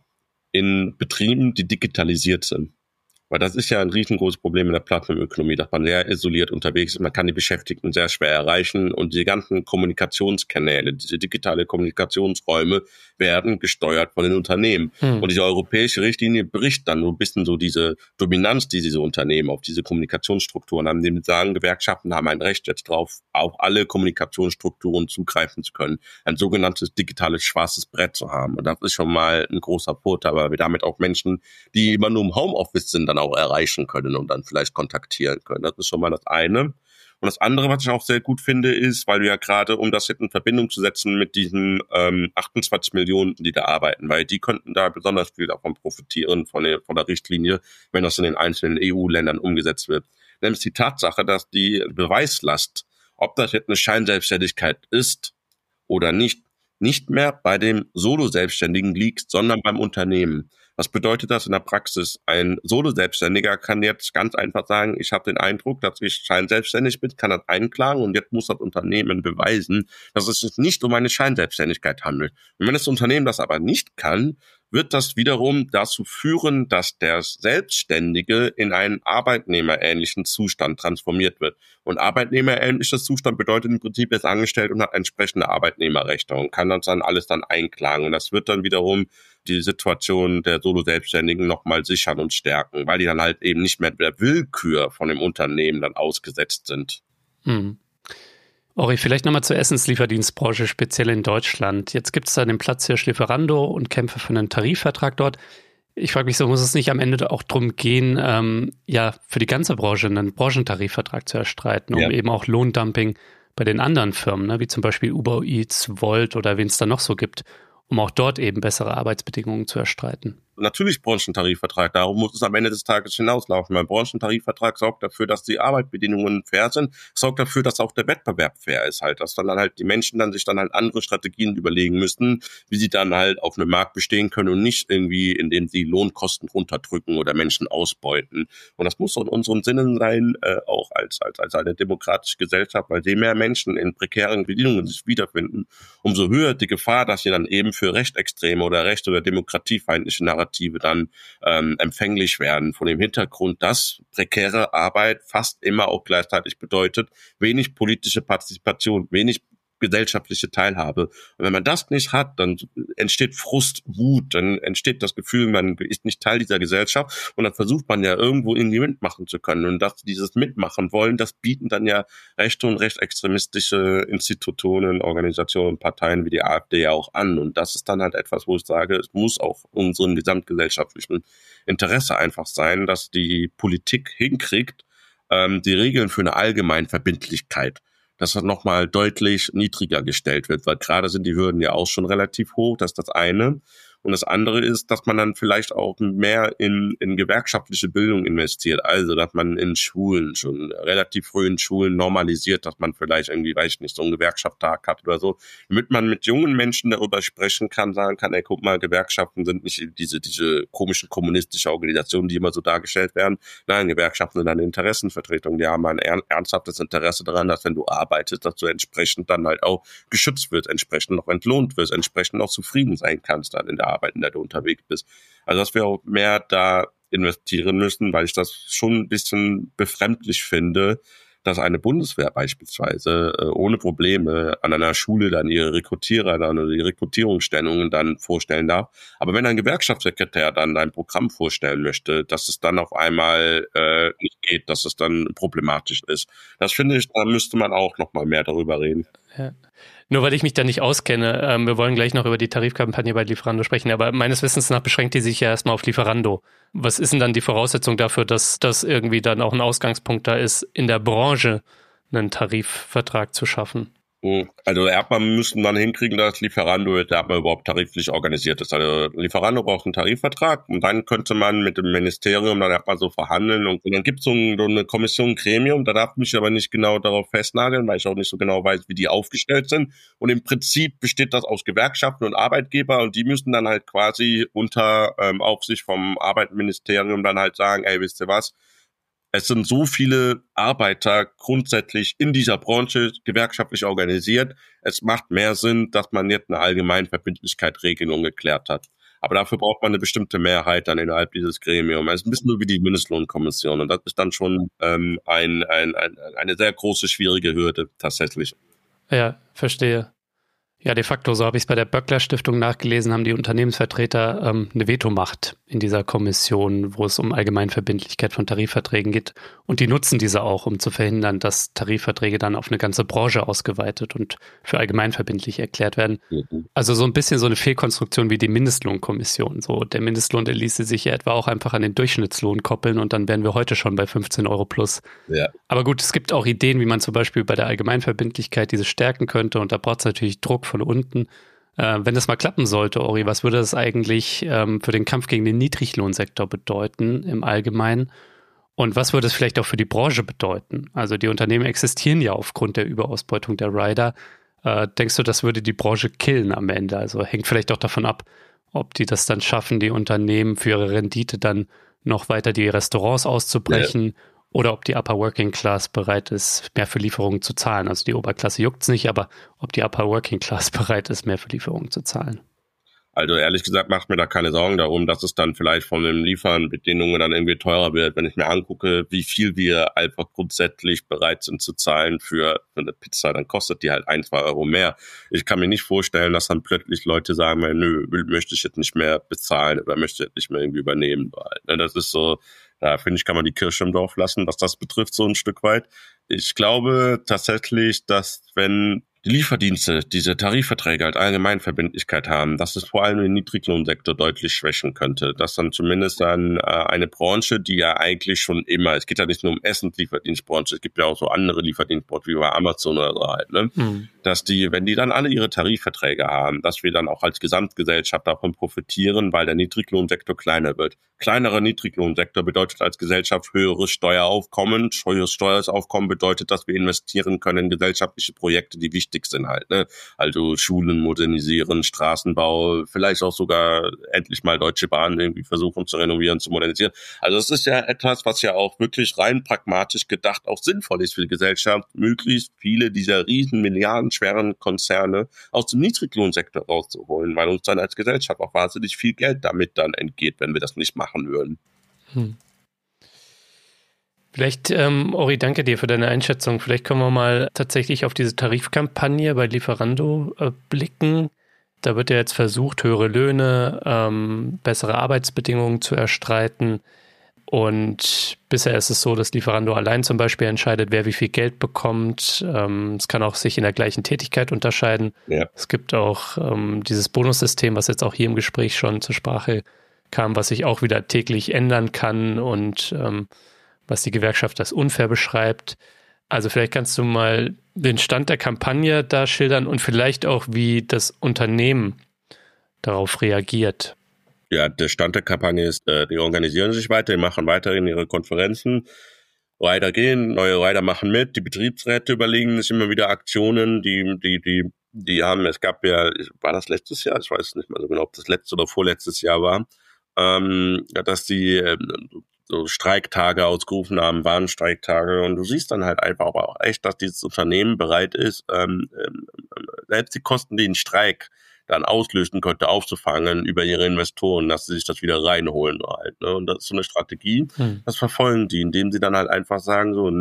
in Betrieben, die digitalisiert sind. Weil das ist ja ein riesengroßes Problem in der Plattformökonomie, dass man sehr isoliert unterwegs ist. Man kann die Beschäftigten sehr schwer erreichen und die ganzen Kommunikationskanäle, diese digitale Kommunikationsräume werden gesteuert von den Unternehmen. Und diese europäische Richtlinie bricht dann so ein bisschen so diese Dominanz, die diese Unternehmen auf diese Kommunikationsstrukturen haben, indem sie sagen, Gewerkschaften haben ein Recht jetzt drauf, auf alle Kommunikationsstrukturen zugreifen zu können, ein sogenanntes digitales schwarzes Brett zu haben. Und das ist schon mal ein großer Vorteil, weil wir damit auch Menschen, die immer nur im Homeoffice sind, dann auch erreichen können und dann vielleicht kontaktieren können. Das ist schon mal das eine. Und das andere, was ich auch sehr gut finde, ist, weil du ja gerade, um das in Verbindung zu setzen mit diesen 28 Millionen, die da arbeiten, weil die könnten da besonders viel davon profitieren, von der Richtlinie, wenn das in den einzelnen EU-Ländern umgesetzt wird. Nämlich die Tatsache, dass die Beweislast, ob das jetzt eine Scheinselbstständigkeit ist oder nicht mehr bei dem Solo-Selbstständigen liegt, sondern beim Unternehmen. Was bedeutet das in der Praxis? Ein Solo-Selbstständiger kann jetzt ganz einfach sagen, ich habe den Eindruck, dass ich scheinselbstständig bin, kann das einklagen und jetzt muss das Unternehmen beweisen, dass es sich nicht um eine Scheinselbstständigkeit handelt. Und wenn das Unternehmen das aber nicht kann, wird das wiederum dazu führen, dass der Selbstständige in einen arbeitnehmerähnlichen Zustand transformiert wird. Und arbeitnehmerähnlicher Zustand bedeutet im Prinzip, er ist angestellt und hat entsprechende Arbeitnehmerrechte und kann das dann alles dann einklagen. Und das wird dann wiederum die Situation der Solo-Selbstständigen nochmal sichern und stärken, weil die dann halt eben nicht mehr der Willkür von dem Unternehmen dann ausgesetzt sind.
Ori, vielleicht nochmal zur Essenslieferdienstbranche, speziell in Deutschland. Jetzt gibt es da den Platzhirsch Lieferando und Kämpfe für einen Tarifvertrag dort. Ich frage mich so, muss es nicht am Ende auch darum gehen, für die ganze Branche einen Branchentarifvertrag zu erstreiten, um eben auch Lohndumping bei den anderen Firmen, ne, wie zum Beispiel Uber Eats, Volt oder wen es da noch so gibt, um auch dort eben bessere Arbeitsbedingungen zu erstreiten?
Natürlich Branchentarifvertrag, darum muss es am Ende des Tages hinauslaufen. Mein Branchentarifvertrag sorgt dafür, dass die Arbeitsbedingungen fair sind, sorgt dafür, dass auch der Wettbewerb fair ist halt, dass dann halt die Menschen dann sich dann halt andere Strategien überlegen müssen, wie sie dann halt auf einem Markt bestehen können und nicht irgendwie, indem sie Lohnkosten runterdrücken oder Menschen ausbeuten. Und das muss in unserem Sinne sein, auch als eine demokratische Gesellschaft, weil je mehr Menschen in prekären Bedingungen sich wiederfinden, umso höher die Gefahr, dass sie dann eben für rechtsextreme oder rechts- oder demokratiefeindliche Narrative Narrative dann empfänglich werden, von dem Hintergrund, dass prekäre Arbeit fast immer auch gleichzeitig bedeutet, wenig politische Partizipation, wenig gesellschaftliche Teilhabe. Und wenn man das nicht hat, dann entsteht Frust, Wut, dann entsteht das Gefühl, man ist nicht Teil dieser Gesellschaft und dann versucht man ja irgendwo irgendwie mitmachen zu können. Und dieses Mitmachen wollen, das bieten dann ja rechte und rechtsextremistische Institutionen, Organisationen, Parteien wie die AfD ja auch an. Und das ist dann halt etwas, wo ich sage, es muss auch unserem gesamtgesellschaftlichen Interesse einfach sein, dass die Politik hinkriegt, die Regeln für eine Allgemeinverbindlichkeit, dass das nochmal deutlich niedriger gestellt wird, weil gerade sind die Hürden ja auch schon relativ hoch, das ist das eine. Und das andere ist, dass man dann vielleicht auch mehr in gewerkschaftliche Bildung investiert. Also, dass man in Schulen, schon relativ früh in Schulen normalisiert, dass man vielleicht irgendwie, weiß ich nicht, so einen Gewerkschaftstag hat oder so. Damit man mit jungen Menschen darüber sprechen kann, sagen kann, ey, guck mal, Gewerkschaften sind nicht diese komischen kommunistischen Organisationen, die immer so dargestellt werden. Nein, Gewerkschaften sind eine Interessenvertretung. Die haben ein ernsthaftes Interesse daran, dass wenn du arbeitest, dass du entsprechend dann halt auch geschützt wirst, entsprechend noch entlohnt wirst, entsprechend auch zufrieden sein kannst dann in der Arbeit, in der du unterwegs bist. Also dass wir auch mehr da investieren müssen, weil ich das schon ein bisschen befremdlich finde, dass eine Bundeswehr beispielsweise ohne Probleme an einer Schule dann ihre Rekrutierer dann oder die Rekrutierungsstellungen dann vorstellen darf. Aber wenn ein Gewerkschaftssekretär dann ein Programm vorstellen möchte, dass es dann auf einmal nicht geht, dass es dann problematisch ist. Das finde ich, da müsste man auch noch mal mehr darüber reden.
Ja. Nur weil ich mich da nicht auskenne, wir wollen gleich noch über die Tarifkampagne bei Lieferando sprechen, aber meines Wissens nach beschränkt die sich ja erstmal auf Lieferando. Was ist denn dann die Voraussetzung dafür, dass das irgendwie dann auch ein Ausgangspunkt da ist, in der Branche einen Tarifvertrag zu schaffen?
Also erstmal müssen dann hinkriegen, dass Lieferando überhaupt tariflich organisiert ist. Also Lieferando braucht einen Tarifvertrag und dann könnte man mit dem Ministerium dann erstmal so verhandeln und dann gibt es so eine Kommission, ein Gremium, da darf ich mich aber nicht genau darauf festnageln, weil ich auch nicht so genau weiß, wie die aufgestellt sind. Und im Prinzip besteht das aus Gewerkschaften und Arbeitgeber und die müssen dann halt quasi unter Aufsicht vom Arbeitsministerium dann halt sagen, ey, wisst ihr was? Es sind so viele Arbeiter grundsätzlich in dieser Branche gewerkschaftlich organisiert. Es macht mehr Sinn, dass man jetzt eine Allgemeinverbindlichkeit-Regelung geklärt hat. Aber dafür braucht man eine bestimmte Mehrheit dann innerhalb dieses Gremiums. Es ist ein bisschen so wie die Mindestlohnkommission. Und das ist dann schon eine sehr große, schwierige Hürde tatsächlich.
Ja, verstehe. Ja, de facto, so habe ich es bei der Böckler-Stiftung nachgelesen, haben die Unternehmensvertreter eine Vetomacht in dieser Kommission, wo es um Allgemeinverbindlichkeit von Tarifverträgen geht. Und die nutzen diese auch, um zu verhindern, dass Tarifverträge dann auf eine ganze Branche ausgeweitet und für allgemeinverbindlich erklärt werden. Mhm. Also so ein bisschen so eine Fehlkonstruktion wie die Mindestlohnkommission. So, der Mindestlohn, der ließe sich ja etwa auch einfach an den Durchschnittslohn koppeln und dann wären wir heute schon bei 15 Euro plus. Ja. Aber gut, es gibt auch Ideen, wie man zum Beispiel bei der Allgemeinverbindlichkeit diese stärken könnte und da braucht es natürlich Druck von unten. Wenn das mal klappen sollte, Ori, was würde das eigentlich für den Kampf gegen den Niedriglohnsektor bedeuten im Allgemeinen? Und was würde es vielleicht auch für die Branche bedeuten? Also die Unternehmen existieren ja aufgrund der Überausbeutung der Rider. Denkst du, das würde die Branche killen am Ende? Also hängt vielleicht auch davon ab, ob die das dann schaffen, die Unternehmen für ihre Rendite dann noch weiter die Restaurants auszubrechen. Ja. Oder ob die Upper Working Class bereit ist, mehr für Lieferungen zu zahlen. Also die Oberklasse juckt's nicht, aber ob die Upper Working Class bereit ist, mehr für Lieferungen zu zahlen.
Also ehrlich gesagt macht mir da keine Sorgen darum, dass es dann vielleicht von den Lieferbedingungen dann irgendwie teurer wird, wenn ich mir angucke, wie viel wir einfach grundsätzlich bereit sind zu zahlen für eine Pizza, dann kostet die halt 1, 2 Euro mehr. Ich kann mir nicht vorstellen, dass dann plötzlich Leute sagen, nö, möchte ich jetzt nicht mehr bezahlen oder möchte jetzt nicht mehr irgendwie übernehmen. Das ist so, da finde ich, kann man die Kirche im Dorf lassen, was das betrifft, so ein Stück weit. Ich glaube tatsächlich, dass wenn die Lieferdienste diese Tarifverträge als Allgemeinverbindlichkeit haben, dass es vor allem den Niedriglohnsektor deutlich schwächen könnte. Dass dann zumindest dann eine Branche, die ja eigentlich schon immer, es geht ja nicht nur um Essenslieferdienstbranche, es gibt ja auch so andere Lieferdienstbranchen wie bei Amazon oder so halt, ne? Dass die, wenn die dann alle ihre Tarifverträge haben, dass wir dann auch als Gesamtgesellschaft davon profitieren, weil der Niedriglohnsektor kleiner wird. Kleinerer Niedriglohnsektor bedeutet als Gesellschaft höheres Steueraufkommen. Höheres Steueraufkommen bedeutet, dass wir investieren können in gesellschaftliche Projekte, die wichtig wichtig sind halt, ne? Also Schulen modernisieren, Straßenbau, vielleicht auch sogar endlich mal Deutsche Bahn irgendwie versuchen zu renovieren, zu modernisieren. Also es ist ja etwas, was ja auch wirklich rein pragmatisch gedacht auch sinnvoll ist für die Gesellschaft, möglichst viele dieser riesen milliardenschweren Konzerne aus dem Niedriglohnsektor rauszuholen, weil uns dann als Gesellschaft auch wahnsinnig viel Geld damit dann entgeht, wenn wir das nicht machen würden.
Vielleicht, Ori, danke dir für deine Einschätzung. Vielleicht können wir mal tatsächlich auf diese Tarifkampagne bei Lieferando blicken. Da wird ja jetzt versucht, höhere Löhne, bessere Arbeitsbedingungen zu erstreiten. Und bisher ist es so, dass Lieferando allein zum Beispiel entscheidet, wer wie viel Geld bekommt. Es kann auch sich in der gleichen Tätigkeit unterscheiden.
Ja.
Es gibt auch dieses Bonussystem, was jetzt auch hier im Gespräch schon zur Sprache kam, was sich auch wieder täglich ändern kann und was die Gewerkschaft als unfair beschreibt. Also vielleicht kannst du mal den Stand der Kampagne da schildern und vielleicht auch, wie das Unternehmen darauf reagiert.
Ja, der Stand der Kampagne ist, die organisieren sich weiter, die machen weiterhin ihre Konferenzen. Rider gehen, neue Rider machen mit, die Betriebsräte überlegen sich immer wieder Aktionen, die haben, es gab ja, war das letztes Jahr? Ich weiß nicht mal so genau, ob das letztes oder vorletztes Jahr war, dass die so Streiktage ausgerufen haben, Warnstreiktage, und du siehst dann halt einfach aber auch echt, dass dieses Unternehmen bereit ist, selbst die Kosten, die ein Streik dann auslösen könnte, aufzufangen über ihre Investoren, dass sie sich das wieder reinholen halt, ne? Und das ist so eine Strategie, das verfolgen die, indem sie dann halt einfach sagen so,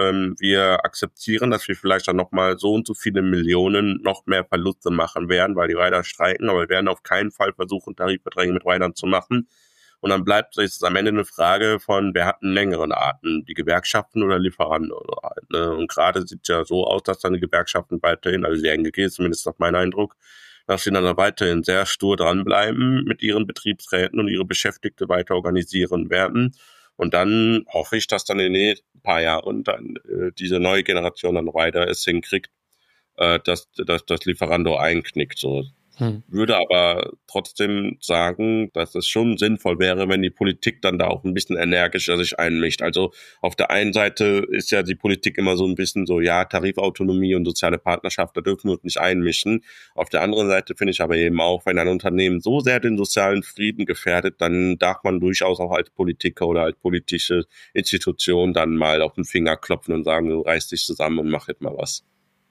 wir akzeptieren, dass wir vielleicht dann nochmal so und so viele Millionen noch mehr Verluste machen werden, weil die Rider streiken, aber wir werden auf keinen Fall versuchen, Tarifverträge mit Ridern zu machen. Und dann bleibt es am Ende eine Frage von, wer hat einen längeren Atem, die Gewerkschaften oder Lieferanten oder halt, ne? Und gerade sieht ja so aus, dass dann die Gewerkschaften weiterhin, also die NGG zumindest nach meinem Eindruck, dass sie dann weiterhin sehr stur dranbleiben mit ihren Betriebsräten und ihre Beschäftigte weiter organisieren werden. Und dann hoffe ich, dass dann in den paar Jahren dann diese neue Generation an Rider es hinkriegt, dass Lieferando einknickt. So. Würde aber trotzdem sagen, dass es schon sinnvoll wäre, wenn die Politik dann da auch ein bisschen energischer sich einmischt. Also auf der einen Seite ist ja die Politik immer so ein bisschen so, ja, Tarifautonomie und soziale Partnerschaft, da dürfen wir uns nicht einmischen. Auf der anderen Seite finde ich aber eben auch, wenn ein Unternehmen so sehr den sozialen Frieden gefährdet, dann darf man durchaus auch als Politiker oder als politische Institution dann mal auf den Finger klopfen und sagen, du reiß dich zusammen und mach jetzt mal was.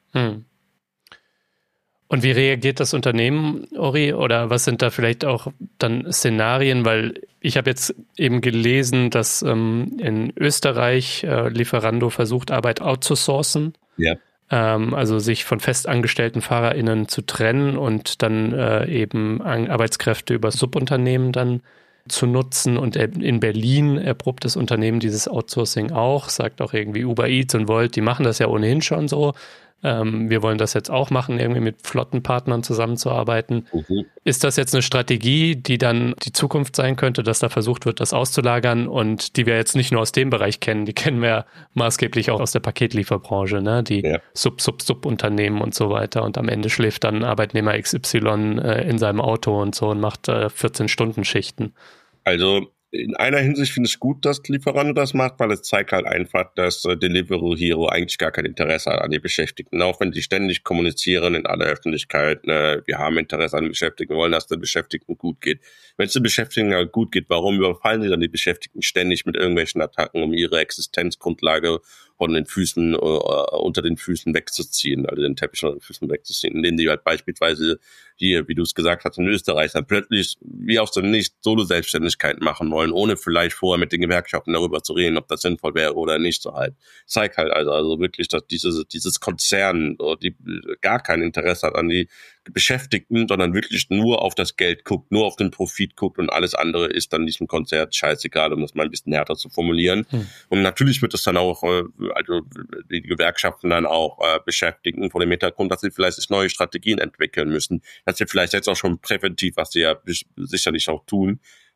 Und wie reagiert das Unternehmen, Ori? Oder was sind da vielleicht auch dann Szenarien? Weil ich habe jetzt eben gelesen, dass in Österreich Lieferando versucht, Arbeit outzusourcen.
Ja.
Also sich von festangestellten FahrerInnen zu trennen und dann eben Arbeitskräfte über Subunternehmen dann zu nutzen. Und in Berlin erprobt das Unternehmen dieses Outsourcing auch, sagt auch irgendwie Uber Eats und Wolt, die machen das ja ohnehin schon so. Wir wollen das jetzt auch machen, irgendwie mit Flottenpartnern zusammenzuarbeiten. Ist das jetzt eine Strategie, die dann die Zukunft sein könnte, dass da versucht wird, das auszulagern und die wir jetzt nicht nur aus dem Bereich kennen, die kennen wir maßgeblich auch aus der Paketlieferbranche, ne? Die Sub-Unternehmen und so weiter, und am Ende schläft dann Arbeitnehmer XY in seinem Auto und so und macht 14-Stunden-Schichten.
Also in einer Hinsicht finde ich gut, dass Lieferando das macht, weil es zeigt halt einfach, dass Deliveroo Hero eigentlich gar kein Interesse hat an die Beschäftigten. Auch wenn sie ständig kommunizieren in aller Öffentlichkeit, wir haben Interesse an den Beschäftigten, wir wollen, dass den Beschäftigten gut geht. Wenn es den Beschäftigten halt gut geht, warum überfallen sie dann die Beschäftigten ständig mit irgendwelchen Attacken, um ihre Existenzgrundlage von den Füßen, unter den Füßen wegzuziehen, also den Teppich unter den Füßen wegzuziehen, indem die halt beispielsweise hier, wie du es gesagt hast, in Österreich dann plötzlich wie aus dem Nichts Solo-Selbstständigkeit machen wollen, ohne vielleicht vorher mit den Gewerkschaften darüber zu reden, ob das sinnvoll wäre oder nicht. So halt. Zeigt halt also wirklich, dass dieses Konzern, die gar kein Interesse hat an die Beschäftigten, sondern wirklich nur auf das Geld guckt, nur auf den Profit guckt, und alles andere ist dann diesem Konzert scheißegal, um das mal ein bisschen härter zu formulieren. Und natürlich wird es dann auch, also die Gewerkschaften dann auch beschäftigen vor dem Hintergrund, dass sie vielleicht sich neue Strategien entwickeln müssen. Das ist ja vielleicht jetzt auch schon präventiv, was sie ja sicherlich auch tun,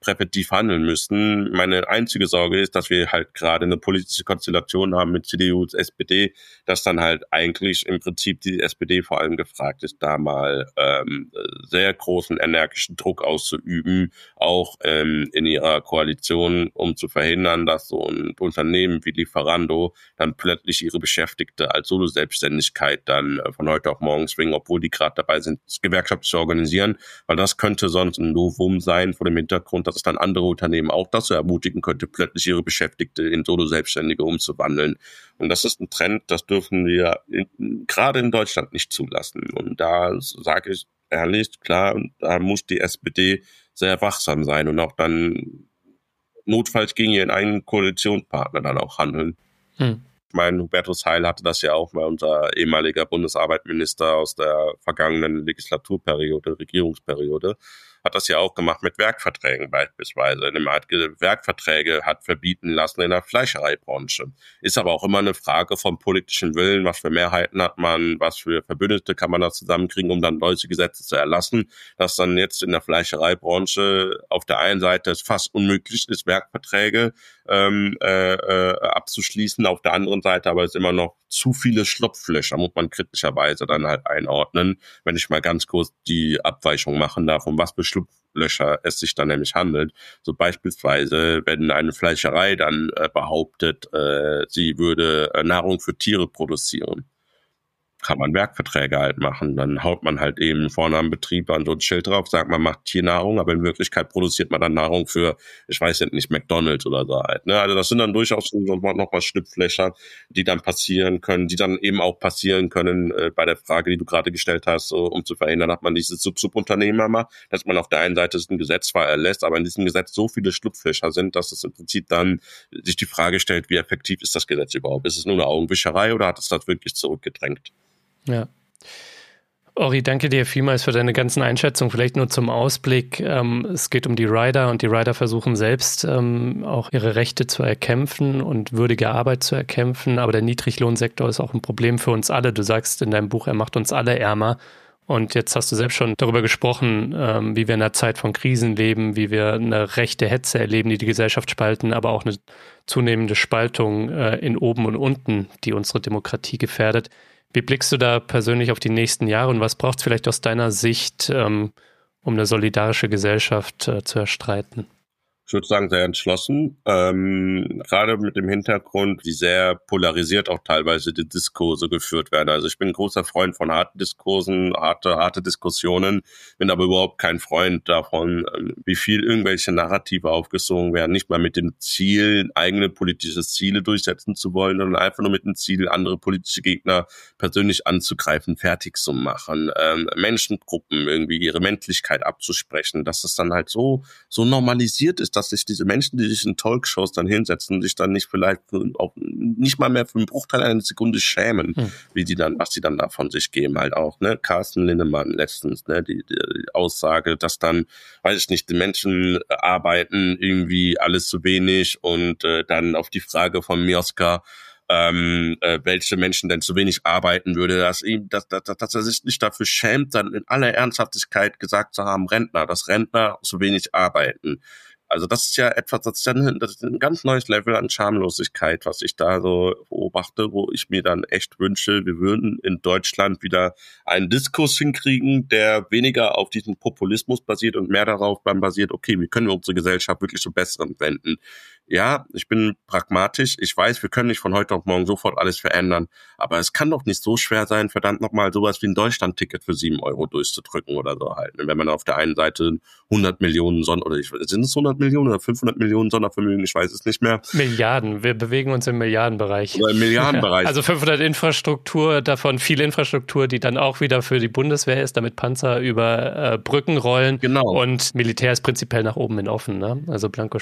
präventiv handeln müssen. Meine einzige Sorge ist, dass wir halt gerade eine politische Konstellation haben mit CDU und SPD, dass dann halt eigentlich im Prinzip die SPD vor allem gefragt ist, da mal sehr großen, energischen Druck auszuüben, auch in ihrer Koalition, um zu verhindern, dass so ein Unternehmen wie Lieferando dann plötzlich ihre Beschäftigte als Solo-Selbstständigkeit dann von heute auf morgen zwingen, obwohl die gerade dabei sind, Gewerkschaft zu organisieren, weil das könnte sonst ein Novum sein vor dem Hintergrund, dass es dann andere Unternehmen auch dazu ermutigen könnte, plötzlich ihre Beschäftigte in Solo-Selbstständige umzuwandeln. Und das ist ein Trend, das dürfen wir gerade in Deutschland nicht zulassen. Und da sage ich ehrlich, klar, da muss die SPD sehr wachsam sein und auch dann notfalls gegen ihren eigenen Koalitionspartner dann auch handeln. Ich meine, Hubertus Heil hatte das ja auch mal, unser ehemaliger Bundesarbeitsminister aus der vergangenen Legislaturperiode, Regierungsperiode, hat das ja auch gemacht mit Werkverträgen beispielsweise. Er hat Werkverträge verbieten lassen in der Fleischereibranche. Ist aber auch immer eine Frage vom politischen Willen, was für Mehrheiten hat man, was für Verbündete kann man da zusammenkriegen, um dann solche Gesetze zu erlassen, dass dann jetzt in der Fleischereibranche auf der einen Seite es fast unmöglich ist, Werkverträge abzuschließen, auf der anderen Seite aber ist immer noch zu viele Schlupflöcher, muss man kritischerweise dann halt einordnen, wenn ich mal ganz kurz die Abweichung machen darf, um was für Schlupflöcher es sich dann nämlich handelt. So beispielsweise, wenn eine Fleischerei dann behauptet, sie würde Nahrung für Tiere produzieren, kann man Werkverträge halt machen. Dann haut man halt eben vorne am Betrieb an so ein Schild drauf, sagt, man macht Tiernahrung, aber in Wirklichkeit produziert man dann Nahrung für, ich weiß nicht, McDonald's oder so halt. Ne? Also das sind dann durchaus noch mal Schlupflöcher, die dann passieren können, die dann eben auch passieren können bei der Frage, die du gerade gestellt hast, so, um zu verhindern, dass man diese Subunternehmer macht, dass man auf der einen Seite ein Gesetz zwar erlässt, aber in diesem Gesetz so viele Schlupflöcher sind, dass es im Prinzip dann sich die Frage stellt, wie effektiv ist das Gesetz überhaupt? Ist es nur eine Augenwischerei oder hat es das wirklich zurückgedrängt?
Ja. Ori, danke dir vielmals für deine ganzen Einschätzungen. Vielleicht nur zum Ausblick. Es geht um die Rider und die Rider versuchen selbst auch ihre Rechte zu erkämpfen und würdige Arbeit zu erkämpfen. Aber der Niedriglohnsektor ist auch ein Problem für uns alle. Du sagst in deinem Buch, er macht uns alle ärmer. Und jetzt hast du selbst schon darüber gesprochen, wie wir in einer Zeit von Krisen leben, wie wir eine rechte Hetze erleben, die die Gesellschaft spalten, aber auch eine zunehmende Spaltung in oben und unten, die unsere Demokratie gefährdet. Wie blickst du da persönlich auf die nächsten Jahre und was braucht es vielleicht aus deiner Sicht, um eine solidarische Gesellschaft zu erstreiten?
Ich würde sagen, sehr entschlossen, gerade mit dem Hintergrund, wie sehr polarisiert auch teilweise die Diskurse geführt werden. Also ich bin ein großer Freund von harten Diskursen, harte Diskussionen, bin aber überhaupt kein Freund davon, wie viel irgendwelche Narrative aufgesogen werden, nicht mal mit dem Ziel, eigene politische Ziele durchsetzen zu wollen, sondern einfach nur mit dem Ziel, andere politische Gegner persönlich anzugreifen, fertig zu machen, Menschengruppen irgendwie ihre Menschlichkeit abzusprechen, dass es dann halt so normalisiert ist, dass sich diese Menschen, die sich in Talkshows dann hinsetzen, sich dann nicht vielleicht auch nicht mal mehr für einen Bruchteil einer Sekunde schämen, was sie dann da von sich geben halt auch, ne? Carsten Linnemann letztens, ne? Die Aussage, dass dann, weiß ich nicht, die Menschen arbeiten irgendwie alles zu wenig und dann auf die Frage von Mioska, welche Menschen denn zu wenig arbeiten würde, dass er sich nicht dafür schämt, dann in aller Ernsthaftigkeit gesagt zu haben, dass Rentner zu wenig arbeiten. Also das ist ja etwas, das ist ein ganz neues Level an Schamlosigkeit, was ich da so beobachte, wo ich mir dann echt wünsche, wir würden in Deutschland wieder einen Diskurs hinkriegen, der weniger auf diesen Populismus basiert und mehr darauf basiert, okay, wie können wir unsere Gesellschaft wirklich zum Besseren wenden? Ja, ich bin pragmatisch, ich weiß, wir können nicht von heute auf morgen sofort alles verändern, aber es kann doch nicht so schwer sein, verdammt nochmal sowas wie ein Deutschland-Ticket für 7 Euro durchzudrücken oder so halt. Wenn man auf der einen Seite 100 Millionen sind es 100 Millionen oder 500 Millionen Sondervermögen, ich weiß es nicht mehr.
Milliarden, wir bewegen uns im Milliardenbereich.
Oder im Milliardenbereich.
Also 500 Infrastruktur, davon viel Infrastruktur, die dann auch wieder für die Bundeswehr ist, damit Panzer über Brücken rollen.
Genau.
Und Militär ist prinzipiell nach oben hin offen, ne? Also Blankoscheck.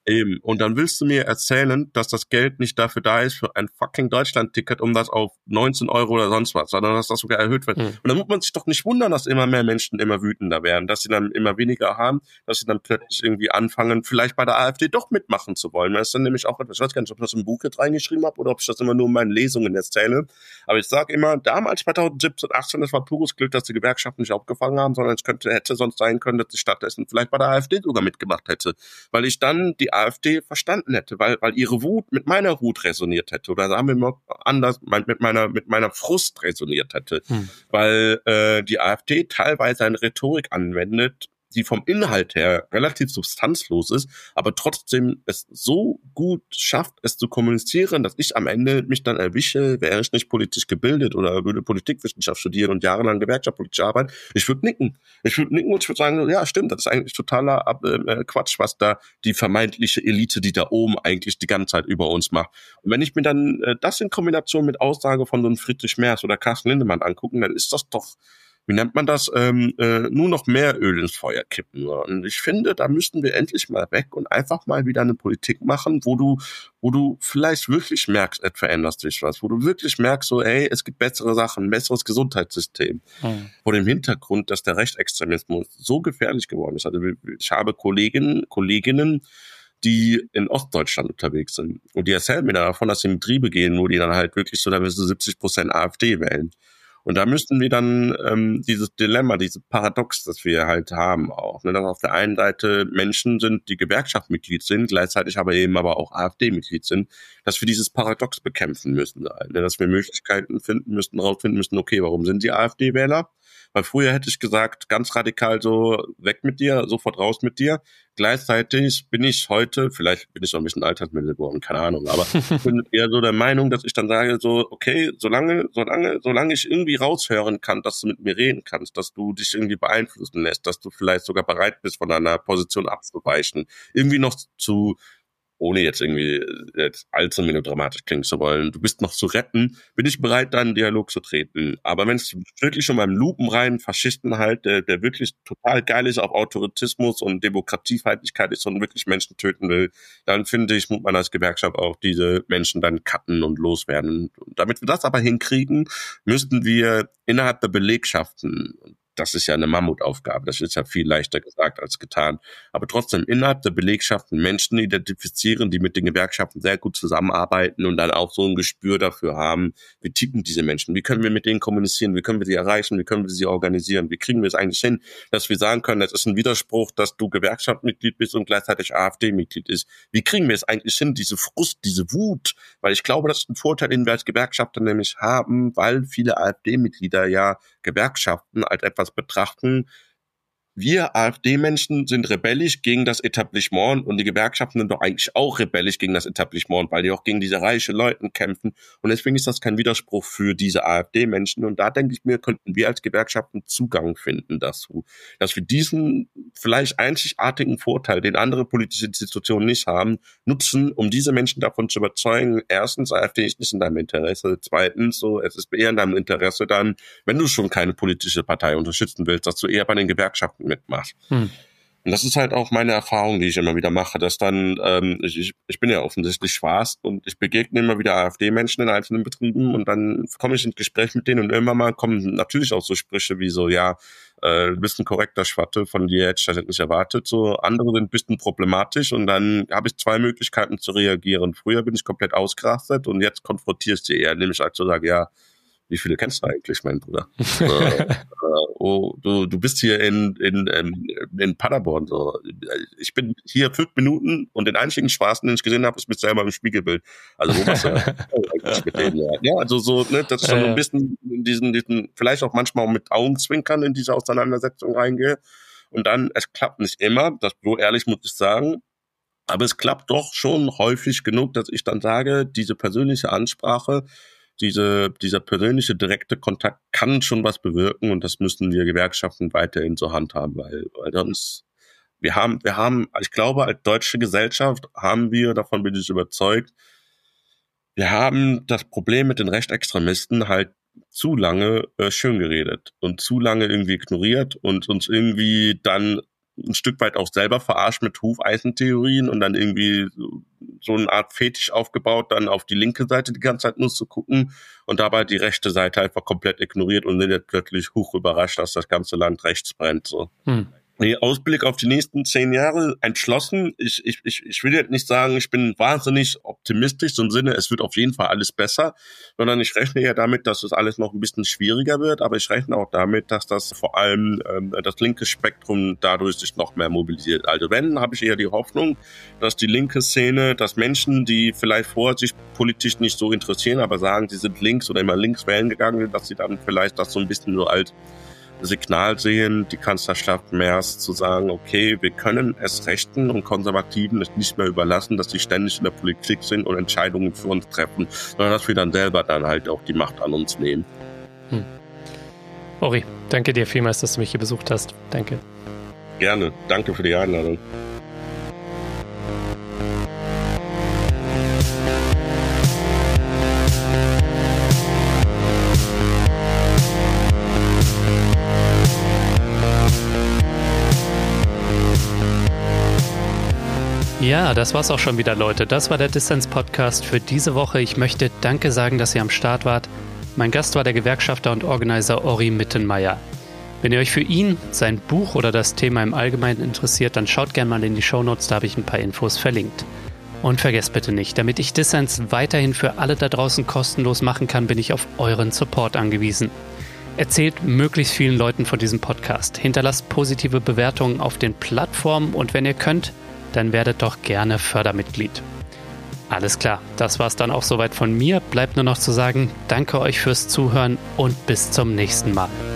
Eben. Und dann willst du mir erzählen, dass das Geld nicht dafür da ist für ein fucking Deutschland-Ticket, um das auf 19 Euro oder sonst was, sondern dass das sogar erhöht wird. Und dann muss man sich doch nicht wundern, dass immer mehr Menschen immer wütender werden, dass sie dann immer weniger haben, dass sie dann plötzlich irgendwie anfangen, vielleicht bei der AfD doch mitmachen zu wollen. Das ist dann nämlich auch etwas, ich weiß gar nicht, ob ich das im Buch jetzt reingeschrieben habe oder ob ich das immer nur in meinen Lesungen erzähle. Aber ich sage immer, damals 2017, 18, das war pures Glück, dass die Gewerkschaften nicht aufgefangen haben, sondern es hätte sonst sein können, dass ich stattdessen vielleicht bei der AfD sogar mitgemacht hätte. Weil ich dann die AfD verstanden hätte, weil ihre Wut mit meiner Wut resoniert hätte oder sagen wir mal anders, mit meiner Frust resoniert hätte, weil die AfD teilweise eine Rhetorik anwendet, die vom Inhalt her relativ substanzlos ist, aber trotzdem es so gut schafft, es zu kommunizieren, dass ich am Ende mich dann erwische, wäre ich nicht politisch gebildet oder würde Politikwissenschaft studieren und jahrelang gewerkschaftspolitisch arbeiten, ich würde nicken. Ich würde nicken und ich würde sagen, ja stimmt, das ist eigentlich totaler Quatsch, was da die vermeintliche Elite, die da oben eigentlich die ganze Zeit über uns macht. Und wenn ich mir dann das in Kombination mit Aussage von so einem Friedrich Merz oder Carsten Lindemann angucken, dann ist das doch, wie nennt man das, nur noch mehr Öl ins Feuer kippen. Und ich finde, da müssten wir endlich mal weg und einfach mal wieder eine Politik machen, wo du vielleicht wirklich merkst, es verändert sich was, wo du wirklich merkst, so, ey, es gibt bessere Sachen, ein besseres Gesundheitssystem. Vor dem Hintergrund, dass der Rechtsextremismus so gefährlich geworden ist. Also ich habe Kolleginnen, die in Ostdeutschland unterwegs sind. Und die erzählen mir davon, dass sie in Betriebe gehen, wo die dann halt wirklich so, da müssen 70% AfD wählen. Und da müssten wir dann dieses Dilemma, dieses Paradox, das wir halt haben auch, ne, dass auf der einen Seite Menschen sind, die Gewerkschaftsmitglied sind, gleichzeitig aber auch AfD-Mitglied sind, dass wir dieses Paradox bekämpfen müssen, ne, dass wir Möglichkeiten rausfinden müssen, okay, warum sind die AfD-Wähler? Weil früher hätte ich gesagt, ganz radikal so, weg mit dir, sofort raus mit dir. Gleichzeitig bin ich heute, vielleicht bin ich noch ein bisschen altersmilde geworden, keine Ahnung, aber ich bin eher so der Meinung, dass ich dann sage so, okay, solange ich irgendwie raushören kann, dass du mit mir reden kannst, dass du dich irgendwie beeinflussen lässt, dass du vielleicht sogar bereit bist, von deiner Position abzuweichen, irgendwie noch ohne jetzt allzu melodramatisch klingen zu wollen, du bist noch zu retten, bin ich bereit, da in einen Dialog zu treten. Aber wenn es wirklich schon beim lupenreinen Faschisten halt, der wirklich total geil ist auf Autoritismus und Demokratiefeindlichkeit ist und wirklich Menschen töten will, dann finde ich, muss man als Gewerkschaft auch diese Menschen dann cutten und loswerden. Und damit wir das aber hinkriegen, müssten wir innerhalb der Belegschaften, das ist ja eine Mammutaufgabe, das ist ja viel leichter gesagt als getan. Aber trotzdem innerhalb der Belegschaften Menschen identifizieren, die mit den Gewerkschaften sehr gut zusammenarbeiten und dann auch so ein Gespür dafür haben, wie ticken diese Menschen, wie können wir mit denen kommunizieren, wie können wir sie erreichen, wie können wir sie organisieren, wie kriegen wir es eigentlich hin, dass wir sagen können, es ist ein Widerspruch, dass du Gewerkschaftsmitglied bist und gleichzeitig AfD-Mitglied ist. Wie kriegen wir es eigentlich hin, diese Frust, diese Wut, weil ich glaube, das ist ein Vorteil, den wir als Gewerkschafter nämlich haben, weil viele AfD-Mitglieder ja Gewerkschaften als etwas betrachten. Wir AfD-Menschen sind rebellisch gegen das Etablissement und die Gewerkschaften sind doch eigentlich auch rebellisch gegen das Etablissement, weil die auch gegen diese reichen Leute kämpfen. Und deswegen ist das kein Widerspruch für diese AfD-Menschen. Und da denke ich mir, könnten wir als Gewerkschaften Zugang finden dazu, dass wir diesen vielleicht einzigartigen Vorteil, den andere politische Institutionen nicht haben, nutzen, um diese Menschen davon zu überzeugen, erstens, AfD ist nicht in deinem Interesse, zweitens, so, es ist eher in deinem Interesse dann, wenn du schon keine politische Partei unterstützen willst, dass du eher bei den Gewerkschaften mitmacht. Und das ist halt auch meine Erfahrung, die ich immer wieder mache, dass dann, ich bin ja offensichtlich schwarz und ich begegne immer wieder AfD-Menschen in einzelnen Betrieben und dann komme ich ins Gespräch mit denen und irgendwann mal kommen natürlich auch so Sprüche wie so, ja, du bist ein korrekter Schwatte, von dir hätte ich das nicht erwartet, so andere sind ein bisschen problematisch und dann habe ich zwei Möglichkeiten zu reagieren. Früher bin ich komplett ausgerastet und jetzt konfrontiere ich sie eher, nämlich als zu sagen, ja, wie viele kennst du eigentlich, mein Bruder? Du bist hier in Paderborn. So. Ich bin hier 5 Minuten und den einzigen Schwarzen, den ich gesehen habe, ist mit selber im Spiegelbild. Also wo warst du eigentlich mit denen? Ja, also so, ne, dass ich schon ein bisschen in diesen, vielleicht auch manchmal mit Augenzwinkern in diese Auseinandersetzung reingehe. Und dann, es klappt nicht immer, das so ehrlich muss ich sagen. Aber es klappt doch schon häufig genug, dass ich dann sage, diese persönliche Ansprache, dieser persönliche direkte Kontakt kann schon was bewirken und das müssen wir Gewerkschaften weiterhin zur Hand haben, weil sonst wir haben, ich glaube, als deutsche Gesellschaft haben wir, davon bin ich überzeugt, wir haben das Problem mit den Rechtsextremisten halt zu lange schön geredet und zu lange irgendwie ignoriert und uns irgendwie dann ein Stück weit auch selber verarscht mit Hufeisentheorien und dann irgendwie so eine Art Fetisch aufgebaut, dann auf die linke Seite die ganze Zeit nur zu gucken und dabei die rechte Seite einfach komplett ignoriert und sind jetzt plötzlich überrascht, dass das ganze Land rechts brennt. So. Nee, Ausblick auf die nächsten 10 Jahre entschlossen. Ich will jetzt nicht sagen, ich bin wahnsinnig optimistisch, so im Sinne, es wird auf jeden Fall alles besser, sondern ich rechne ja damit, dass es alles noch ein bisschen schwieriger wird, aber ich rechne auch damit, dass das vor allem das linke Spektrum dadurch sich noch mehr mobilisiert. Also wenn, habe ich eher die Hoffnung, dass die linke Szene, dass Menschen, die vielleicht vorher sich politisch nicht so interessieren, aber sagen, sie sind links oder immer links wählen gegangen, dass sie dann vielleicht das so ein bisschen nur als Signal sehen, die Kanzlerschaft Merz zu sagen, okay, wir können es Rechten und Konservativen nicht mehr überlassen, dass sie ständig in der Politik sind und Entscheidungen für uns treffen, sondern dass wir dann selber dann halt auch die Macht an uns nehmen.
Ori, danke dir vielmals, dass du mich hier besucht hast. Danke.
Gerne. Danke für die Einladung.
Ja, das war's auch schon wieder, Leute. Das war der Dissens-Podcast für diese Woche. Ich möchte Danke sagen, dass ihr am Start wart. Mein Gast war der Gewerkschafter und Organizer Ori Mittenmeier. Wenn ihr euch für ihn, sein Buch oder das Thema im Allgemeinen interessiert, dann schaut gerne mal in die Shownotes, da habe ich ein paar Infos verlinkt. Und vergesst bitte nicht, damit ich Dissens weiterhin für alle da draußen kostenlos machen kann, bin ich auf euren Support angewiesen. Erzählt möglichst vielen Leuten von diesem Podcast. Hinterlasst positive Bewertungen auf den Plattformen und wenn ihr könnt, dann werdet doch gerne Fördermitglied. Alles klar, das war's dann auch soweit von mir. Bleibt nur noch zu sagen, danke euch fürs Zuhören und bis zum nächsten Mal.